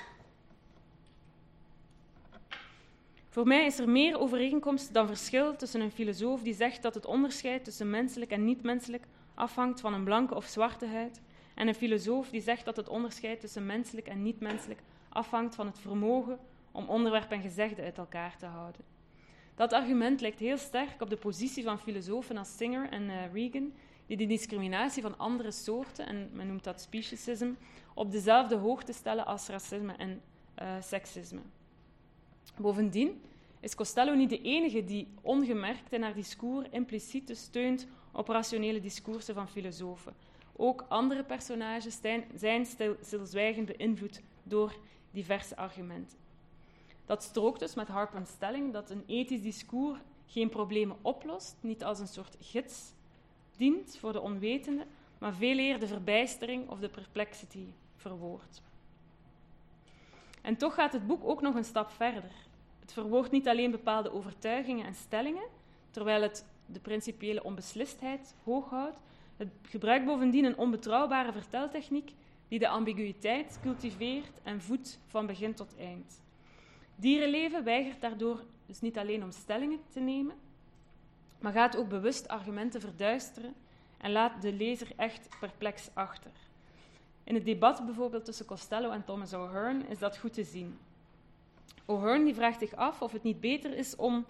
Voor mij is er meer overeenkomst dan verschil tussen een filosoof die zegt dat het onderscheid tussen menselijk en niet-menselijk afhangt van een blanke of zwarte huid, en een filosoof die zegt dat het onderscheid tussen menselijk en niet-menselijk afhangt van het vermogen om onderwerp en gezegde uit elkaar te houden. Dat argument lijkt heel sterk op de positie van filosofen als Singer en Regan, die de discriminatie van andere soorten, en men noemt dat speciesism, op dezelfde hoogte stellen als racisme en seksisme. Bovendien is Costello niet de enige die ongemerkt in haar discours impliciet steunt op rationele discoursen van filosofen. Ook andere personages zijn stilzwijgend beïnvloed door diverse argumenten. Dat strookt dus met Harpum's stelling dat een ethisch discours geen problemen oplost, niet als een soort gids dient voor de onwetende, maar veel eer de verbijstering of de perplexity verwoordt. En toch gaat het boek ook nog een stap verder. Het verwoordt niet alleen bepaalde overtuigingen en stellingen, terwijl het de principiële onbeslistheid hoog houdt. Het gebruikt bovendien een onbetrouwbare verteltechniek die de ambiguïteit cultiveert en voedt van begin tot eind. Dierenleven weigert daardoor dus niet alleen om stellingen te nemen, maar gaat ook bewust argumenten verduisteren en laat de lezer echt perplex achter. In het debat bijvoorbeeld tussen Costello en Thomas O'Hearne is dat goed te zien. O'Hearne die vraagt zich af of het niet beter is om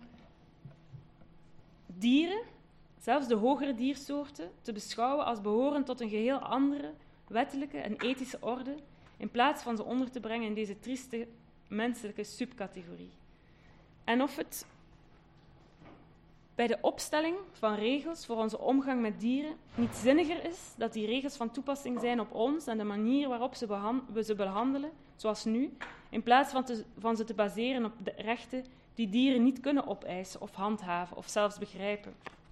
dieren, zelfs de hogere diersoorten, te beschouwen als behorend tot een geheel andere wettelijke en ethische orde, in plaats van ze onder te brengen in deze trieste menselijke subcategorie. En of het bij de opstelling van regels voor onze omgang met dieren niet zinniger is dat die regels van toepassing zijn op ons en de manier waarop we ze behandelen, zoals nu, in plaats van ze te baseren op de rechten die dieren niet kunnen opeisen of handhaven of zelfs begrijpen.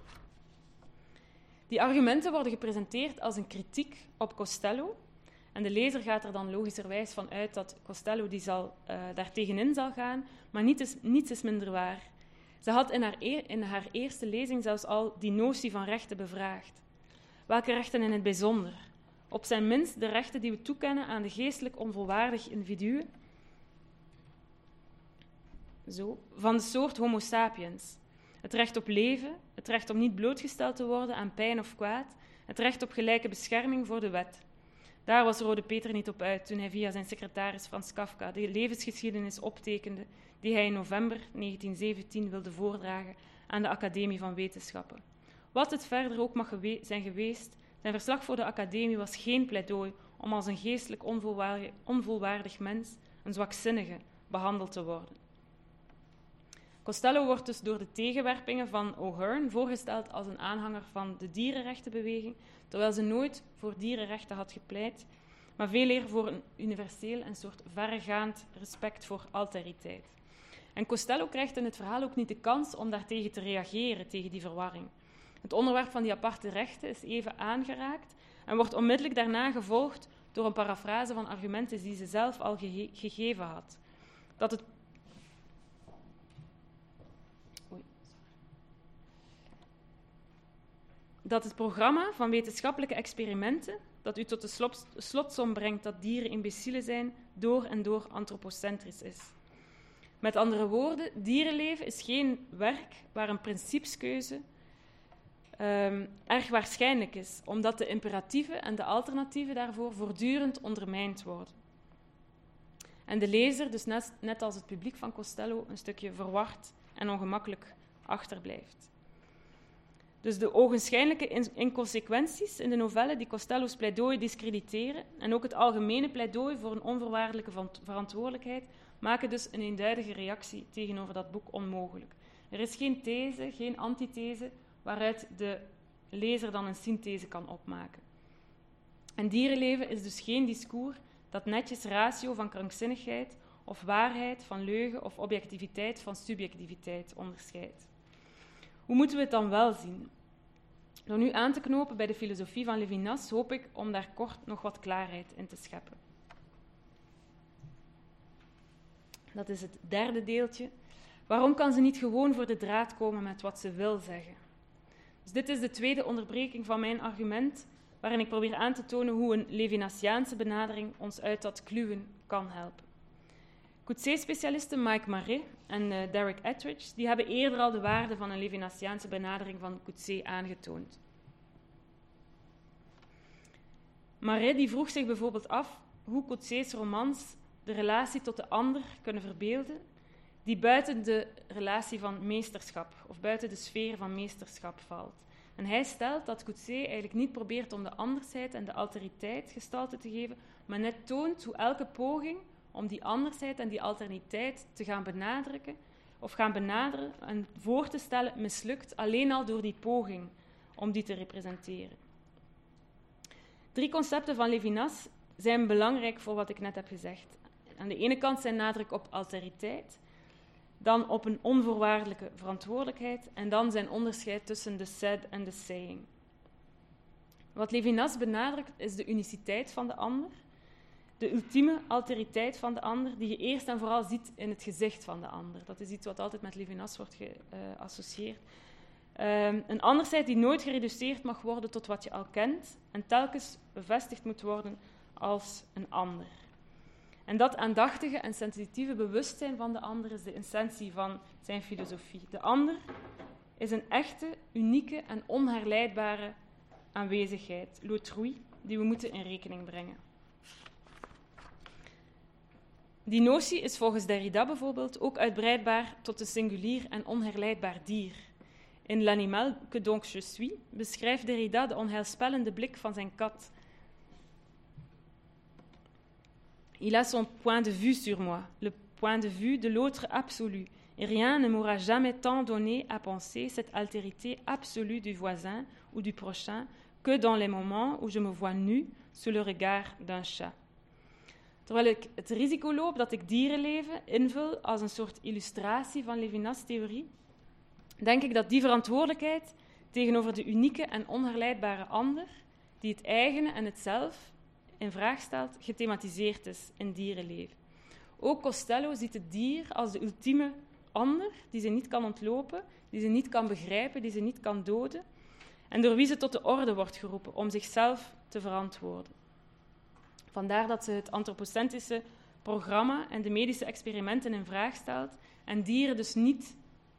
Die argumenten worden gepresenteerd als een kritiek op Costello. En de lezer gaat er dan logischerwijs van uit dat Costello daar tegenin zal gaan, maar niets is minder waar. Ze had in haar eerste lezing zelfs al die notie van rechten bevraagd. Welke rechten in het bijzonder? Op zijn minst de rechten die we toekennen aan de geestelijk onvolwaardig individuen, van de soort Homo sapiens. Het recht op leven, het recht om niet blootgesteld te worden aan pijn of kwaad, het recht op gelijke bescherming voor de wet. Daar was Rode Peter niet op uit toen hij via zijn secretaris Frans Kafka de levensgeschiedenis optekende die hij in november 1917 wilde voordragen aan de Academie van Wetenschappen. Wat het verder ook mag zijn geweest, zijn verslag voor de Academie was geen pleidooi om als een geestelijk onvolwaardig mens, een zwakzinnige, behandeld te worden. Costello wordt dus door de tegenwerpingen van O'Hearn voorgesteld als een aanhanger van de dierenrechtenbeweging, terwijl ze nooit voor dierenrechten had gepleit, maar veel eer voor een universeel en soort verregaand respect voor alteriteit. En Costello krijgt in het verhaal ook niet de kans om daartegen te reageren, tegen die verwarring. Het onderwerp van die aparte rechten is even aangeraakt en wordt onmiddellijk daarna gevolgd door een parafrase van argumenten die ze zelf al gegeven had. Dat het programma van wetenschappelijke experimenten dat u tot de slotsom brengt dat dieren imbecielen zijn, door en door antropocentrisch is. Met andere woorden, dierenleven is geen werk waar een principeskeuze erg waarschijnlijk is, omdat de imperatieven en de alternatieven daarvoor voortdurend ondermijnd worden. En de lezer, dus net als het publiek van Costello, een stukje verward en ongemakkelijk achterblijft. Dus de ogenschijnlijke inconsequenties in de novelle die Costello's pleidooi discrediteren en ook het algemene pleidooi voor een onvoorwaardelijke verantwoordelijkheid maken dus een eenduidige reactie tegenover dat boek onmogelijk. Er is geen these, geen antithese waaruit de lezer dan een synthese kan opmaken. En dierenleven is dus geen discours dat netjes ratio van krankzinnigheid of waarheid van leugen of objectiviteit van subjectiviteit onderscheidt. Hoe moeten we het dan wel zien? Door nu aan te knopen bij de filosofie van Levinas hoop ik om daar kort nog wat klaarheid in te scheppen. Dat is het derde deeltje. Waarom kan ze niet gewoon voor de draad komen met wat ze wil zeggen? Dus dit is de tweede onderbreking van mijn argument, waarin ik probeer aan te tonen hoe een Levinasiaanse benadering ons uit dat kluwen kan helpen. Coetzee-specialisten Mike Marais en Derek Ettridge die hebben eerder al de waarde van een Levinasiaanse benadering van Coetzee aangetoond. Marais die vroeg zich bijvoorbeeld af hoe Coetzee's romans de relatie tot de ander kunnen verbeelden, die buiten de relatie van meesterschap of buiten de sfeer van meesterschap valt. En hij stelt dat Coetzee eigenlijk niet probeert om de andersheid en de alteriteit gestalte te geven, maar net toont hoe elke poging om die andersheid en die alterniteit te gaan benadrukken of gaan benaderen en voor te stellen mislukt alleen al door die poging om die te representeren. 3 concepten van Levinas zijn belangrijk voor wat ik net heb gezegd. Aan de ene kant zijn nadruk op alteriteit, dan op een onvoorwaardelijke verantwoordelijkheid en dan zijn onderscheid tussen de said en de saying. Wat Levinas benadrukt is de uniciteit van de ander, de ultieme alteriteit van de ander, die je eerst en vooral ziet in het gezicht van de ander. Dat is iets wat altijd met Levinas wordt geassocieerd. Een andersheid die nooit gereduceerd mag worden tot wat je al kent en telkens bevestigd moet worden als een ander. En dat aandachtige en sensitieve bewustzijn van de ander is de essentie van zijn filosofie. De ander is een echte, unieke en onherleidbare aanwezigheid, l'autrui, die we moeten in rekening brengen. Die notie is volgens Derrida bijvoorbeeld ook uitbreidbaar tot een singulier en onherleidbaar dier. In L'animal que donc je suis beschrijft Derrida de onheilspellende blik van zijn kat. Il a son point de vue sur moi, le point de vue de l'autre absolu, et rien ne m'aura jamais tant donné à penser cette altérité absolue du voisin ou du prochain que dans les moments où je me vois nue sous le regard d'un chat. Terwijl ik het risico loop dat ik dierenleven invul als een soort illustratie van Levinas' theorie, denk ik dat die verantwoordelijkheid tegenover de unieke en onherleidbare ander, die het eigene en het zelf in vraag stelt, gethematiseerd is in dierenleven. Ook Costello ziet het dier als de ultieme ander, die ze niet kan ontlopen, die ze niet kan begrijpen, die ze niet kan doden, en door wie ze tot de orde wordt geroepen om zichzelf te verantwoorden. Vandaar dat ze het antropocentrische programma en de medische experimenten in vraag stelt en dieren dus niet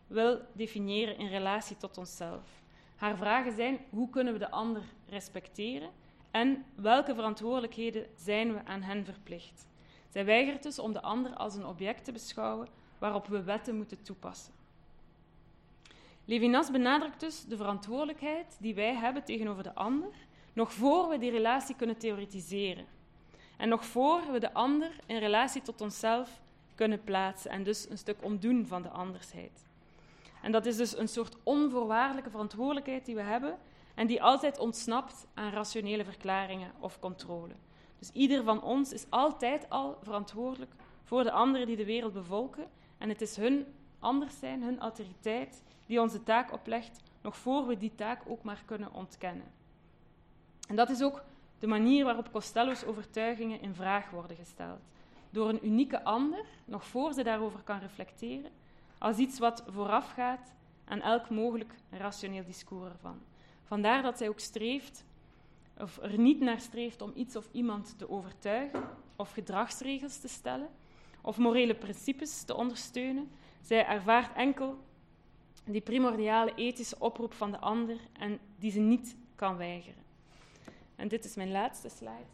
wil definiëren in relatie tot onszelf. Haar vragen zijn: hoe kunnen we de ander respecteren en welke verantwoordelijkheden zijn we aan hen verplicht? Zij weigert dus om de ander als een object te beschouwen waarop we wetten moeten toepassen. Levinas benadrukt dus de verantwoordelijkheid die wij hebben tegenover de ander, nog voor we die relatie kunnen theoretiseren. En nog voor we de ander in relatie tot onszelf kunnen plaatsen en dus een stuk ontdoen van de andersheid. En dat is dus een soort onvoorwaardelijke verantwoordelijkheid die we hebben en die altijd ontsnapt aan rationele verklaringen of controle. Dus ieder van ons is altijd al verantwoordelijk voor de anderen die de wereld bevolken en het is hun anders zijn, hun autoriteit, die ons de taak oplegt, nog voor we die taak ook maar kunnen ontkennen. En dat is ook de manier waarop Costello's overtuigingen in vraag worden gesteld. Door een unieke ander, nog voor ze daarover kan reflecteren, als iets wat voorafgaat aan elk mogelijk rationeel discours ervan. Vandaar dat zij ook streeft, of er niet naar streeft om iets of iemand te overtuigen, of gedragsregels te stellen, of morele principes te ondersteunen. Zij ervaart enkel die primordiale ethische oproep van de ander en die ze niet kan weigeren. En dit is mijn laatste slide.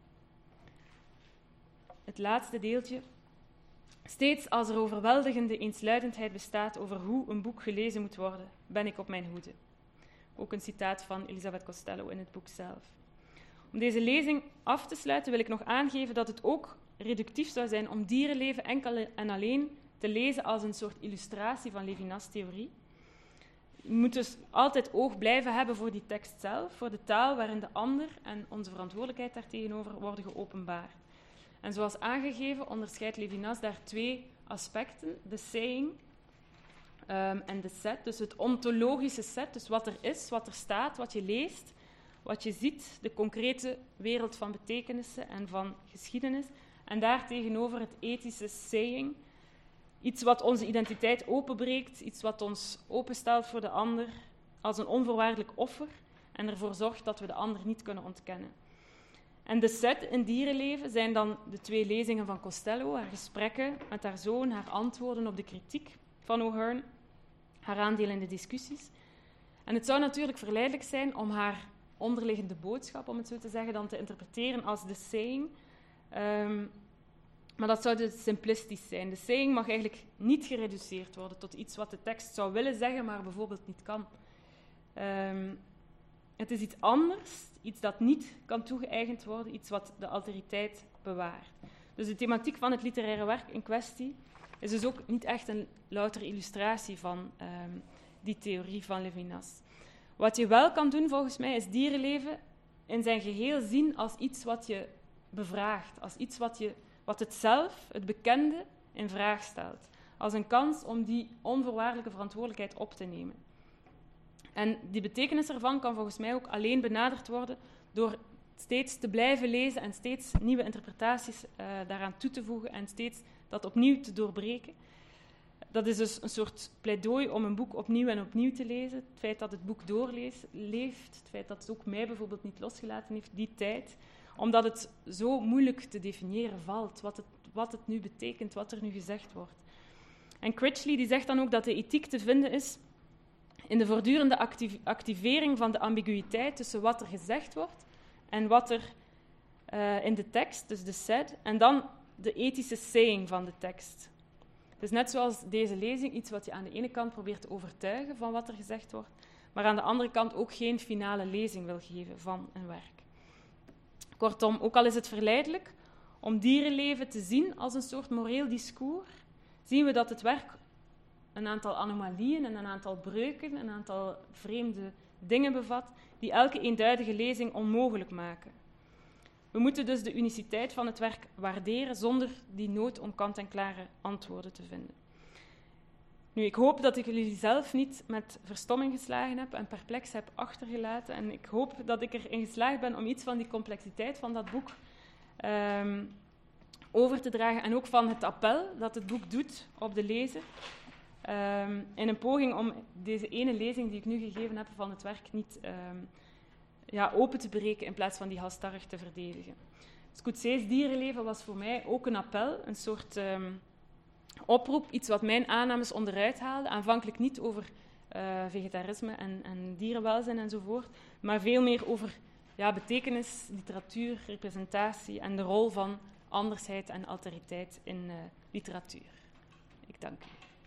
Het laatste deeltje. Steeds als er overweldigende eensluidendheid bestaat over hoe een boek gelezen moet worden, ben ik op mijn hoede. Ook een citaat van Elisabeth Costello in het boek zelf. Om deze lezing af te sluiten wil ik nog aangeven dat het ook reductief zou zijn om dierenleven enkel en alleen te lezen als een soort illustratie van Levinas' theorie. Je moet dus altijd oog blijven hebben voor die tekst zelf, voor de taal waarin de ander en onze verantwoordelijkheid daartegenover worden geopenbaard. En zoals aangegeven onderscheidt Levinas daar twee aspecten, de saying en de set, dus het ontologische set, dus wat er is, wat er staat, wat je leest, wat je ziet, de concrete wereld van betekenissen en van geschiedenis, en daartegenover het ethische saying, iets wat onze identiteit openbreekt, iets wat ons openstelt voor de ander als een onvoorwaardelijk offer en ervoor zorgt dat we de ander niet kunnen ontkennen. En de set in dierenleven zijn dan de twee lezingen van Costello, haar gesprekken met haar zoon, haar antwoorden op de kritiek van O'Hearn, haar aandeel in de discussies. En het zou natuurlijk verleidelijk zijn om haar onderliggende boodschap, om het zo te zeggen, dan te interpreteren als de saying. Maar dat zou dus simplistisch zijn. De saying mag eigenlijk niet gereduceerd worden tot iets wat de tekst zou willen zeggen, maar bijvoorbeeld niet kan. Het is iets anders, iets dat niet kan toegeëigend worden, iets wat de alteriteit bewaart. Dus de thematiek van het literaire werk in kwestie is dus ook niet echt een louter illustratie van die theorie van Levinas. Wat je wel kan doen, volgens mij, is dierenleven in zijn geheel zien als iets wat je bevraagt, als iets wat het zelf, het bekende, in vraag stelt. Als een kans om die onvoorwaardelijke verantwoordelijkheid op te nemen. En die betekenis ervan kan volgens mij ook alleen benaderd worden door steeds te blijven lezen en steeds nieuwe interpretaties daaraan toe te voegen en steeds dat opnieuw te doorbreken. Dat is dus een soort pleidooi om een boek opnieuw en opnieuw te lezen. Het feit dat het boek doorleeft, het feit dat het ook mij bijvoorbeeld niet losgelaten heeft, die tijd, omdat het zo moeilijk te definiëren valt, wat het nu betekent, wat er nu gezegd wordt. En Critchley die zegt dan ook dat de ethiek te vinden is in de voortdurende activering van de ambiguïteit tussen wat er gezegd wordt en wat er in de tekst, dus de said, en dan de ethische saying van de tekst. Dus net zoals deze lezing, iets wat je aan de ene kant probeert te overtuigen van wat er gezegd wordt, maar aan de andere kant ook geen finale lezing wil geven van een werk. Kortom, ook al is het verleidelijk om dierenleven te zien als een soort moreel discours, zien we dat het werk een aantal anomalieën en een aantal breuken, een aantal vreemde dingen bevat, die elke eenduidige lezing onmogelijk maken. We moeten dus de uniciteit van het werk waarderen zonder die nood om kant-en-klare antwoorden te vinden. Nu, ik hoop dat ik jullie zelf niet met verstomming geslagen heb en perplex heb achtergelaten. En ik hoop dat ik erin geslaagd ben om iets van die complexiteit van dat boek over te dragen. En ook van het appel dat het boek doet op de lezer. In een poging om deze ene lezing die ik nu gegeven heb van het werk niet open te breken in plaats van die halsstarrig te verdedigen. Dus Coetzee's dierenleven was voor mij ook een appel, een soort oproep, iets wat mijn aannames onderuit haalde. Aanvankelijk niet over vegetarisme en dierenwelzijn enzovoort, maar veel meer over betekenis, literatuur, representatie en de rol van andersheid en alteriteit in literatuur. Ik dank u.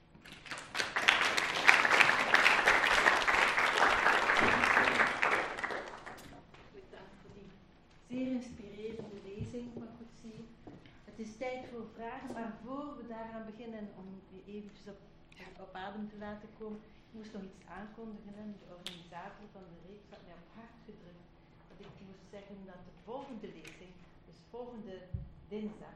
Bedankt voor die zeer inspirerende lezing van Coetzee. Het is tijd voor vragen, maar voor we daaraan beginnen, om je eventjes op adem te laten komen, ik moest nog iets aankondigen. En de organisator van de reeks had mij op het hart gedrukt dat ik moest zeggen dat de volgende lezing, dus volgende dinsdag,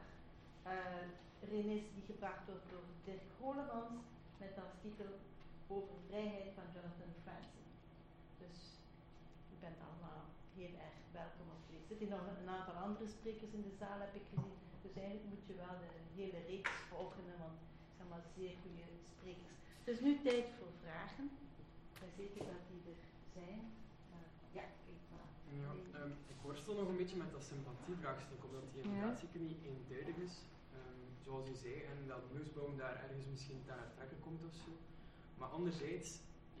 erin is die gebracht wordt door Dirk Golemans met als titel Over vrijheid van Jonathan Franzen. Dus u bent allemaal heel erg welkom op deze. Er zitten nog een aantal andere sprekers in de zaal, heb ik gezien. Dus eigenlijk moet je wel de hele reeks volgen, want het zijn allemaal zeer goede sprekers. Dus nu tijd voor vragen. Ik ben zeker dat die er zijn. Ja, kijk maar. Ja, ik worstel nog een beetje met dat sympathievraagstuk, omdat die inderdaad zeker niet eenduidig is. Zoals u zei, en dat Nussbaum daar ergens misschien naar trekken komt of zo. Maar anderzijds,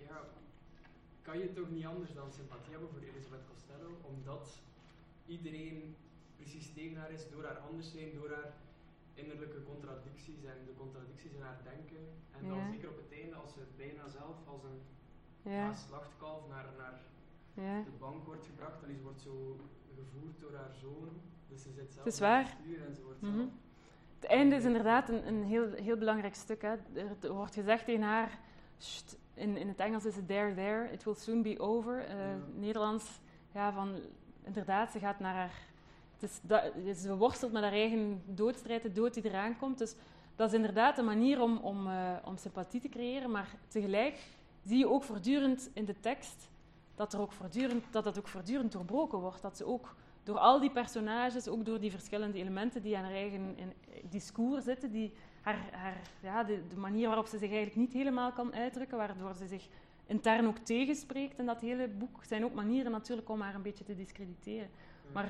kan je toch niet anders dan sympathie hebben voor Elisabeth Costello, omdat iedereen precies tegen haar is, door haar anders zijn, door haar innerlijke contradicties en de contradicties in haar denken. En dan zeker op het einde, als ze bijna zelf als een slachtkalf naar de bank wordt gebracht, en ze wordt zo gevoerd door haar zoon. Dus ze zit zelf het is waar. in het stuur en ze wordt zelf... Het einde is inderdaad een heel belangrijk stuk. Hè. Er wordt gezegd tegen haar, in het Engels is het there, it will soon be over. Nederlands, inderdaad, ze gaat naar haar... Ze worstelt met haar eigen doodstrijd, de dood die eraan komt. Dus dat is inderdaad een manier om sympathie te creëren, maar tegelijk zie je ook voortdurend in de tekst dat het ook voortdurend doorbroken wordt. Dat ze ook door al die personages, ook door die verschillende elementen die aan haar eigen discours zitten, de manier waarop ze zich eigenlijk niet helemaal kan uitdrukken, waardoor ze zich intern ook tegenspreekt in dat hele boek, zijn ook manieren natuurlijk om haar een beetje te discrediteren. Maar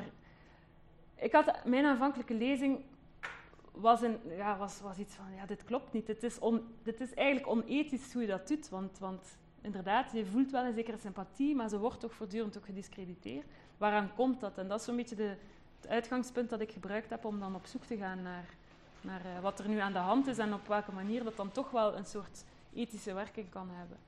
mijn aanvankelijke lezing was iets van, dit klopt niet. Dit is eigenlijk onethisch hoe je dat doet, want inderdaad, je voelt wel een zekere sympathie, maar ze wordt toch voortdurend ook gediscrediteerd. Waaraan komt dat? En dat is zo'n beetje het uitgangspunt dat ik gebruikt heb om dan op zoek te gaan naar wat er nu aan de hand is en op welke manier dat dan toch wel een soort ethische werking kan hebben.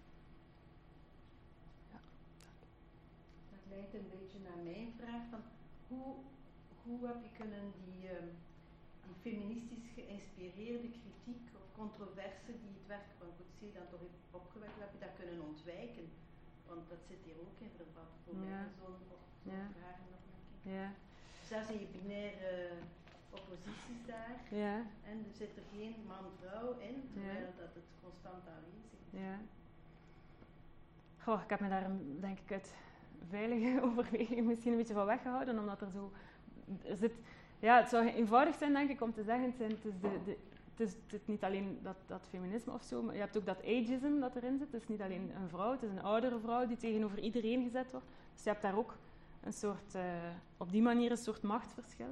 Ja. Dat leidt een beetje naar mijn vraag van hoe heb je kunnen die feministisch geïnspireerde kritiek of controverse die het werk van Coetzee dan toch heeft opgewekt, heb je dat kunnen ontwijken? Want dat zit hier ook in verband voor mij, zo'n vragen nog een keer. Ja. Zelfs in je binaire opposities daar, en er zit er geen man-vrouw in, terwijl dat het constant aanwezig is. Ja. Goh, ik heb me daar denk ik uit veilige overweging misschien een beetje van weggehouden, omdat er zo... het zou eenvoudig zijn, denk ik, om te zeggen, het is niet alleen dat feminisme of zo, maar je hebt ook dat ageism dat erin zit. Het is niet alleen een vrouw, het is een oudere vrouw die tegenover iedereen gezet wordt. Dus je hebt daar ook een soort, op die manier een soort machtsverschil.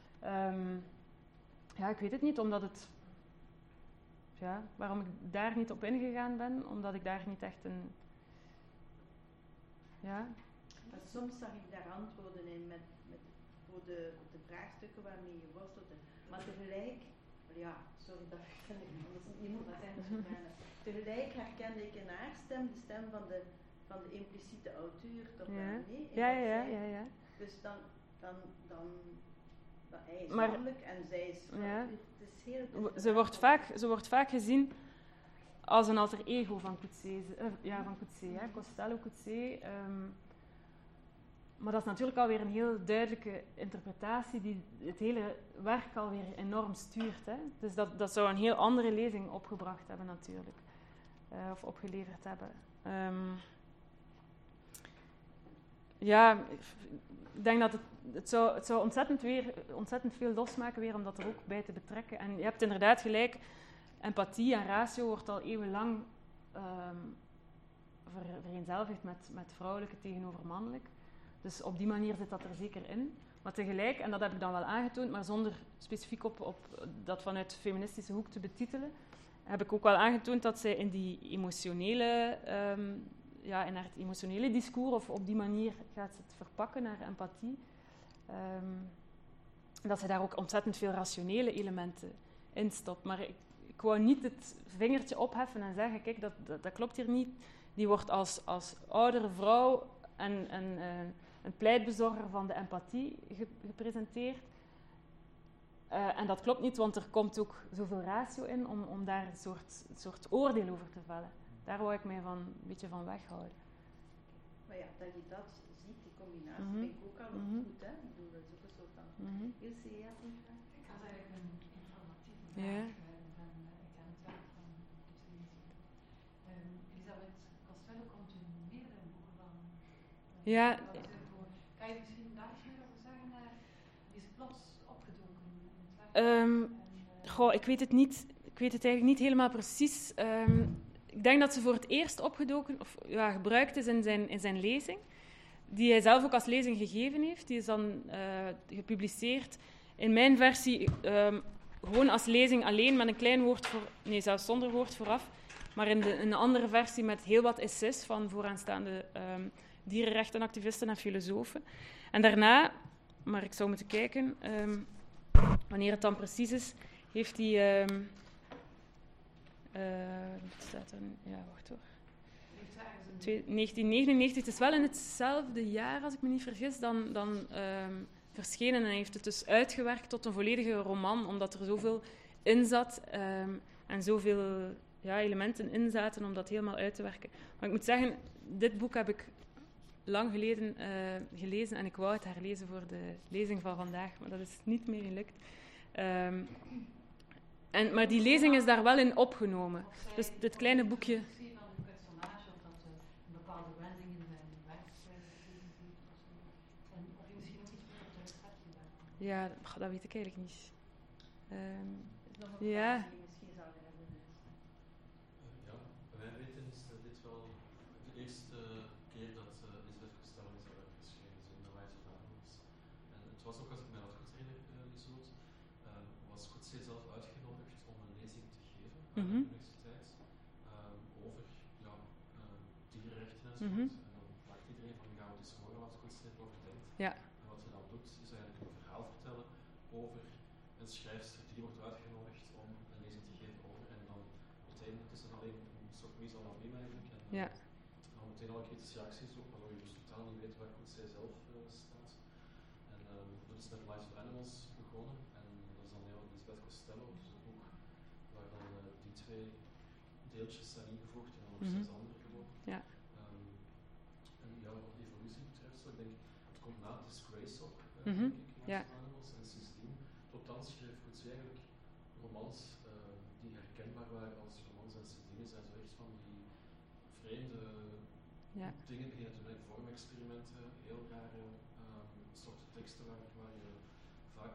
Ik weet het niet, omdat het... waarom ik daar niet op ingegaan ben, omdat ik daar niet echt een... Maar soms zag ik daar antwoorden in voor de vraagstukken waarmee je worstelde. Maar tegelijk, sorry dat ik je moet maar zeggen, tegelijk herkende ik in haar stem de stem van de impliciete auteur toch wel mee? Ja. Dus dan hij is mannelijk en zij is vrouw. Het is heel ze wordt vaak gezien als een alter ego van Coetzee, Costello Coetzee. Maar dat is natuurlijk alweer een heel duidelijke interpretatie die het hele werk alweer enorm stuurt. Hè? Dus dat zou een heel andere lezing opgebracht hebben natuurlijk. Of opgeleverd hebben. Ik denk dat het zou ontzettend veel losmaken weer om dat er ook bij te betrekken. En je hebt inderdaad gelijk, empathie en ratio wordt al eeuwenlang vereenzelvigd met vrouwelijke tegenover mannelijk. Dus op die manier zit dat er zeker in. Maar tegelijk, en dat heb ik dan wel aangetoond, maar zonder specifiek op dat vanuit de feministische hoek te betitelen, heb ik ook wel aangetoond dat zij in die emotionele, in haar emotionele discours, of op die manier gaat ze het verpakken, naar empathie, dat ze daar ook ontzettend veel rationele elementen in stopt. Maar ik wou niet het vingertje opheffen en zeggen, kijk, dat klopt hier niet. Die wordt als oudere vrouw en een pleitbezorger van de empathie gepresenteerd. En dat klopt niet, want er komt ook zoveel ratio in om daar een soort oordeel over te vellen. Daar wou ik mij een beetje van weghouden. Maar ja, dat je dat ziet, die combinatie, vind ik ook al goed. Hè? Ik bedoel, dat is ook een soort van... Ilse, ja, ik had eigenlijk een informatieve Ja. vraag. Ik ken het werk van Elisabeth Costello komt in meerdere boeken van. Ja. Kan je misschien daar iets meer over zeggen? Die is plots opgedoken in het werk. Ik weet het niet. Ik weet het eigenlijk niet helemaal precies. Ik denk dat ze voor het eerst opgedoken, of gebruikt is in zijn lezing, die hij zelf ook als lezing gegeven heeft. Die is dan gepubliceerd in mijn versie gewoon als lezing alleen, met een klein woord zelfs zonder woord vooraf. Maar in een andere versie met heel wat essays van vooraanstaande dierenrechtenactivisten en filosofen. En daarna, maar ik zou moeten kijken, wanneer het dan precies is, heeft hij... staat er? Ja, wacht hoor. 1999, het is wel in hetzelfde jaar, als ik me niet vergis, dan verschenen. En hij heeft het dus uitgewerkt tot een volledige roman, omdat er zoveel in zat en zoveel elementen in zaten om dat helemaal uit te werken. Maar ik moet zeggen, dit boek heb ik lang geleden gelezen en ik wou het herlezen voor de lezing van vandaag, maar dat is niet meer gelukt. Maar die lezing is daar wel in opgenomen. Dus dit kleine boekje... Van een personage, of dat een bepaalde wending in zijn werkwijze ziet, of je misschien ook iets meer op de receptie daarvan. Ja, dat weet ik eigenlijk niet. nog een Ja. vraag die je misschien zou hebben. Ja, bij mijn weten is dit wel de eerste keer dat Elisabeth Costello is verschenen is in The Rise of Animals. En het was ook, als ik mij had goed herinner, was Coetzee zelf uitgenodigd om een lezing te geven aan de universiteit over dierenrechten enzovoort. En dan vraagt iedereen van, gaan we dus horen wat Coetzee erover denkt. Ja. En wat hij dan doet, is eigenlijk een verhaal vertellen over een schrijfster die wordt uitgenodigd om een lezing te geven over. En dan meteen, het is dan alleen een soort mise en abîme eigenlijk. En dan meteen al kritische reacties op, waardoor je dus totaal niet weet waar Coetzee zelf staat. En dat is met Lives of Animals begonnen. En dat is dan Elisabeth Costello, dus een boek waar dan die twee deeltjes zijn ingevoegd en dan nog 6 andere geworden. Ja. En ja, wat de evolutie betreft, zo, ik denk, het komt na Disgrace op, Mhm. denk ik, Lives Ja. of Animals. En sindsdien, tot dan schreef Coetzee eigenlijk romans die herkenbaar waren als romans. En sindsdien zijn zo echt van die vreemde dingen beginnen te doen, vormexperimenten, heel rare soorten teksten waar je vaak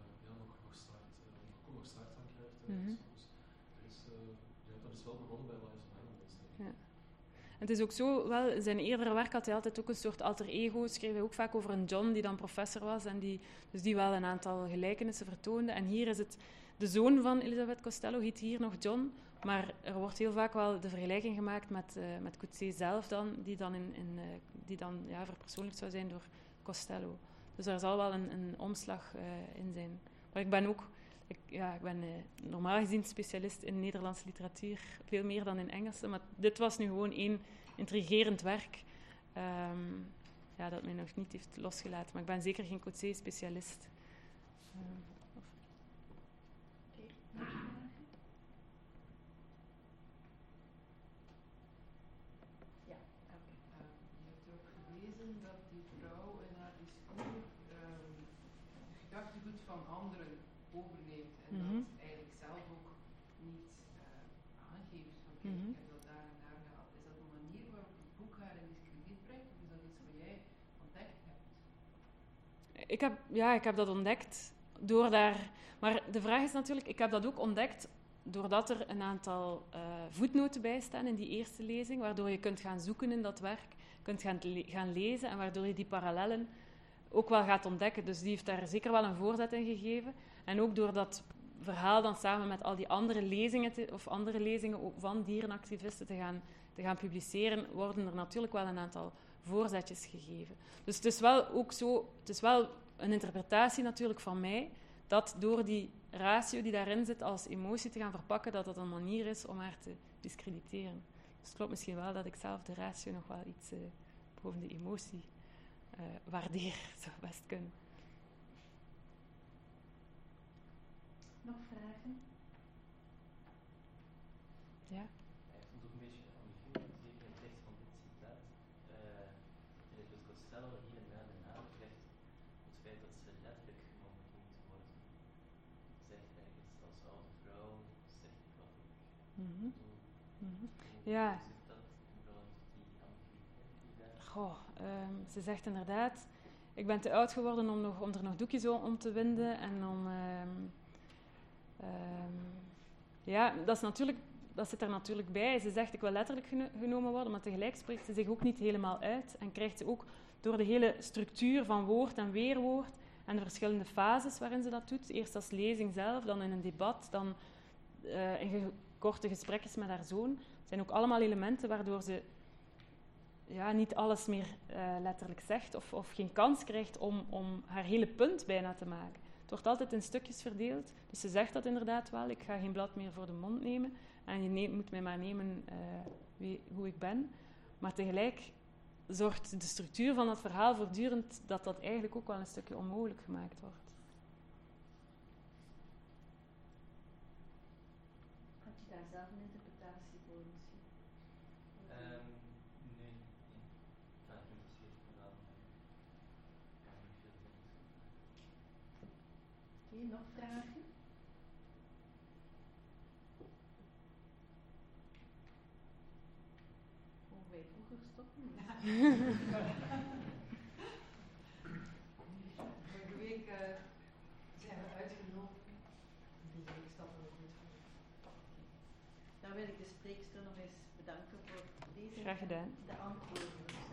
nog start aan krijgt. Dus dat is wel begonnen bij Lives of Animals, denk ik. Ja. Het is ook zo, wel, in zijn eerdere werk had hij altijd ook een soort alter ego. Schreef hij ook vaak over een John die dan professor was en die wel een aantal gelijkenissen vertoonde. En hier is het de zoon van Elisabeth Costello, heet hier nog John. Maar er wordt heel vaak wel de vergelijking gemaakt met Coetzee zelf dan, die dan verpersoonlijkt zou zijn door Costello. Dus er zal wel een omslag in zijn. Maar ik ben ook... Ik ben normaal gezien specialist in Nederlandse literatuur, veel meer dan in Engelse, maar dit was nu gewoon één intrigerend werk dat mij nog niet heeft losgelaten. Maar ik ben zeker geen Coetzee-specialist. Ja, Je hebt ook gelezen dat die vrouw in haar discours het gedachtegoed van anderen overneemt en dat eigenlijk zelf ook niet aangeeft van kijk, ik heb dat daar en daar gehaald. Is dat een manier waarop het boek haar in discrediet brengt of is dat iets wat jij ontdekt hebt? Ik heb dat ontdekt door daar... Maar de vraag is natuurlijk, ik heb dat ook ontdekt doordat er een aantal voetnoten bij staan in die eerste lezing, waardoor je kunt gaan zoeken in dat werk, kunt gaan lezen en waardoor je die parallellen ook wel gaat ontdekken. Dus die heeft daar zeker wel een voorzet in gegeven. En ook doordat verhaal dan samen met al die andere lezingen andere lezingen van dierenactivisten te gaan publiceren, worden er natuurlijk wel een aantal voorzetjes gegeven. Dus het is wel ook zo, het is wel een interpretatie natuurlijk van mij, dat door die ratio die daarin zit als emotie te gaan verpakken, dat dat een manier is om haar te discrediteren. Dus het klopt misschien wel dat ik zelf de ratio nog wel iets boven de emotie waardeer, zou best kunnen. Nog vragen? Ja? Ik vond het ook een beetje ambigu, zeker in de tekst van dit citaat. Elizabeth Costello hier en daar de nadruk legt op het feit dat ze letterlijk genomen moet worden. Zegt ergens als oude vrouw, zegt ik wat ook. Ja. Hoe zit dat in verband met die ambiguïteit die daar... Goh, ze zegt inderdaad, ik ben te oud geworden om er nog doekjes om te winden en om... ja, dat zit er natuurlijk bij. Ze zegt, ik wil letterlijk genomen worden, maar tegelijk spreekt ze zich ook niet helemaal uit en krijgt ze ook door de hele structuur van woord en weerwoord en de verschillende fases waarin ze dat doet, eerst als lezing zelf, dan in een debat, dan in korte gesprekjes met haar zoon, zijn ook allemaal elementen waardoor ze niet alles meer letterlijk zegt of geen kans krijgt om haar hele punt bijna te maken. Het wordt altijd in stukjes verdeeld, dus ze zegt dat inderdaad wel. Ik ga geen blad meer voor de mond nemen en je moet mij maar nemen hoe ik ben. Maar tegelijk zorgt de structuur van dat verhaal voortdurend dat eigenlijk ook wel een stukje onmogelijk gemaakt wordt. Had je daar zelf een interpretatie voor misschien? Nee. Ja, ik interesseert me wel. Ik kan niet veel zeggen. Oké, nog vragen? Mogen wij vroeger stoppen? Vorige week zijn we uitgelopen. Die week stappen we goed voor. Dan wil ik de spreekster nog eens bedanken voor deze Graag gedaan. de antwoorden.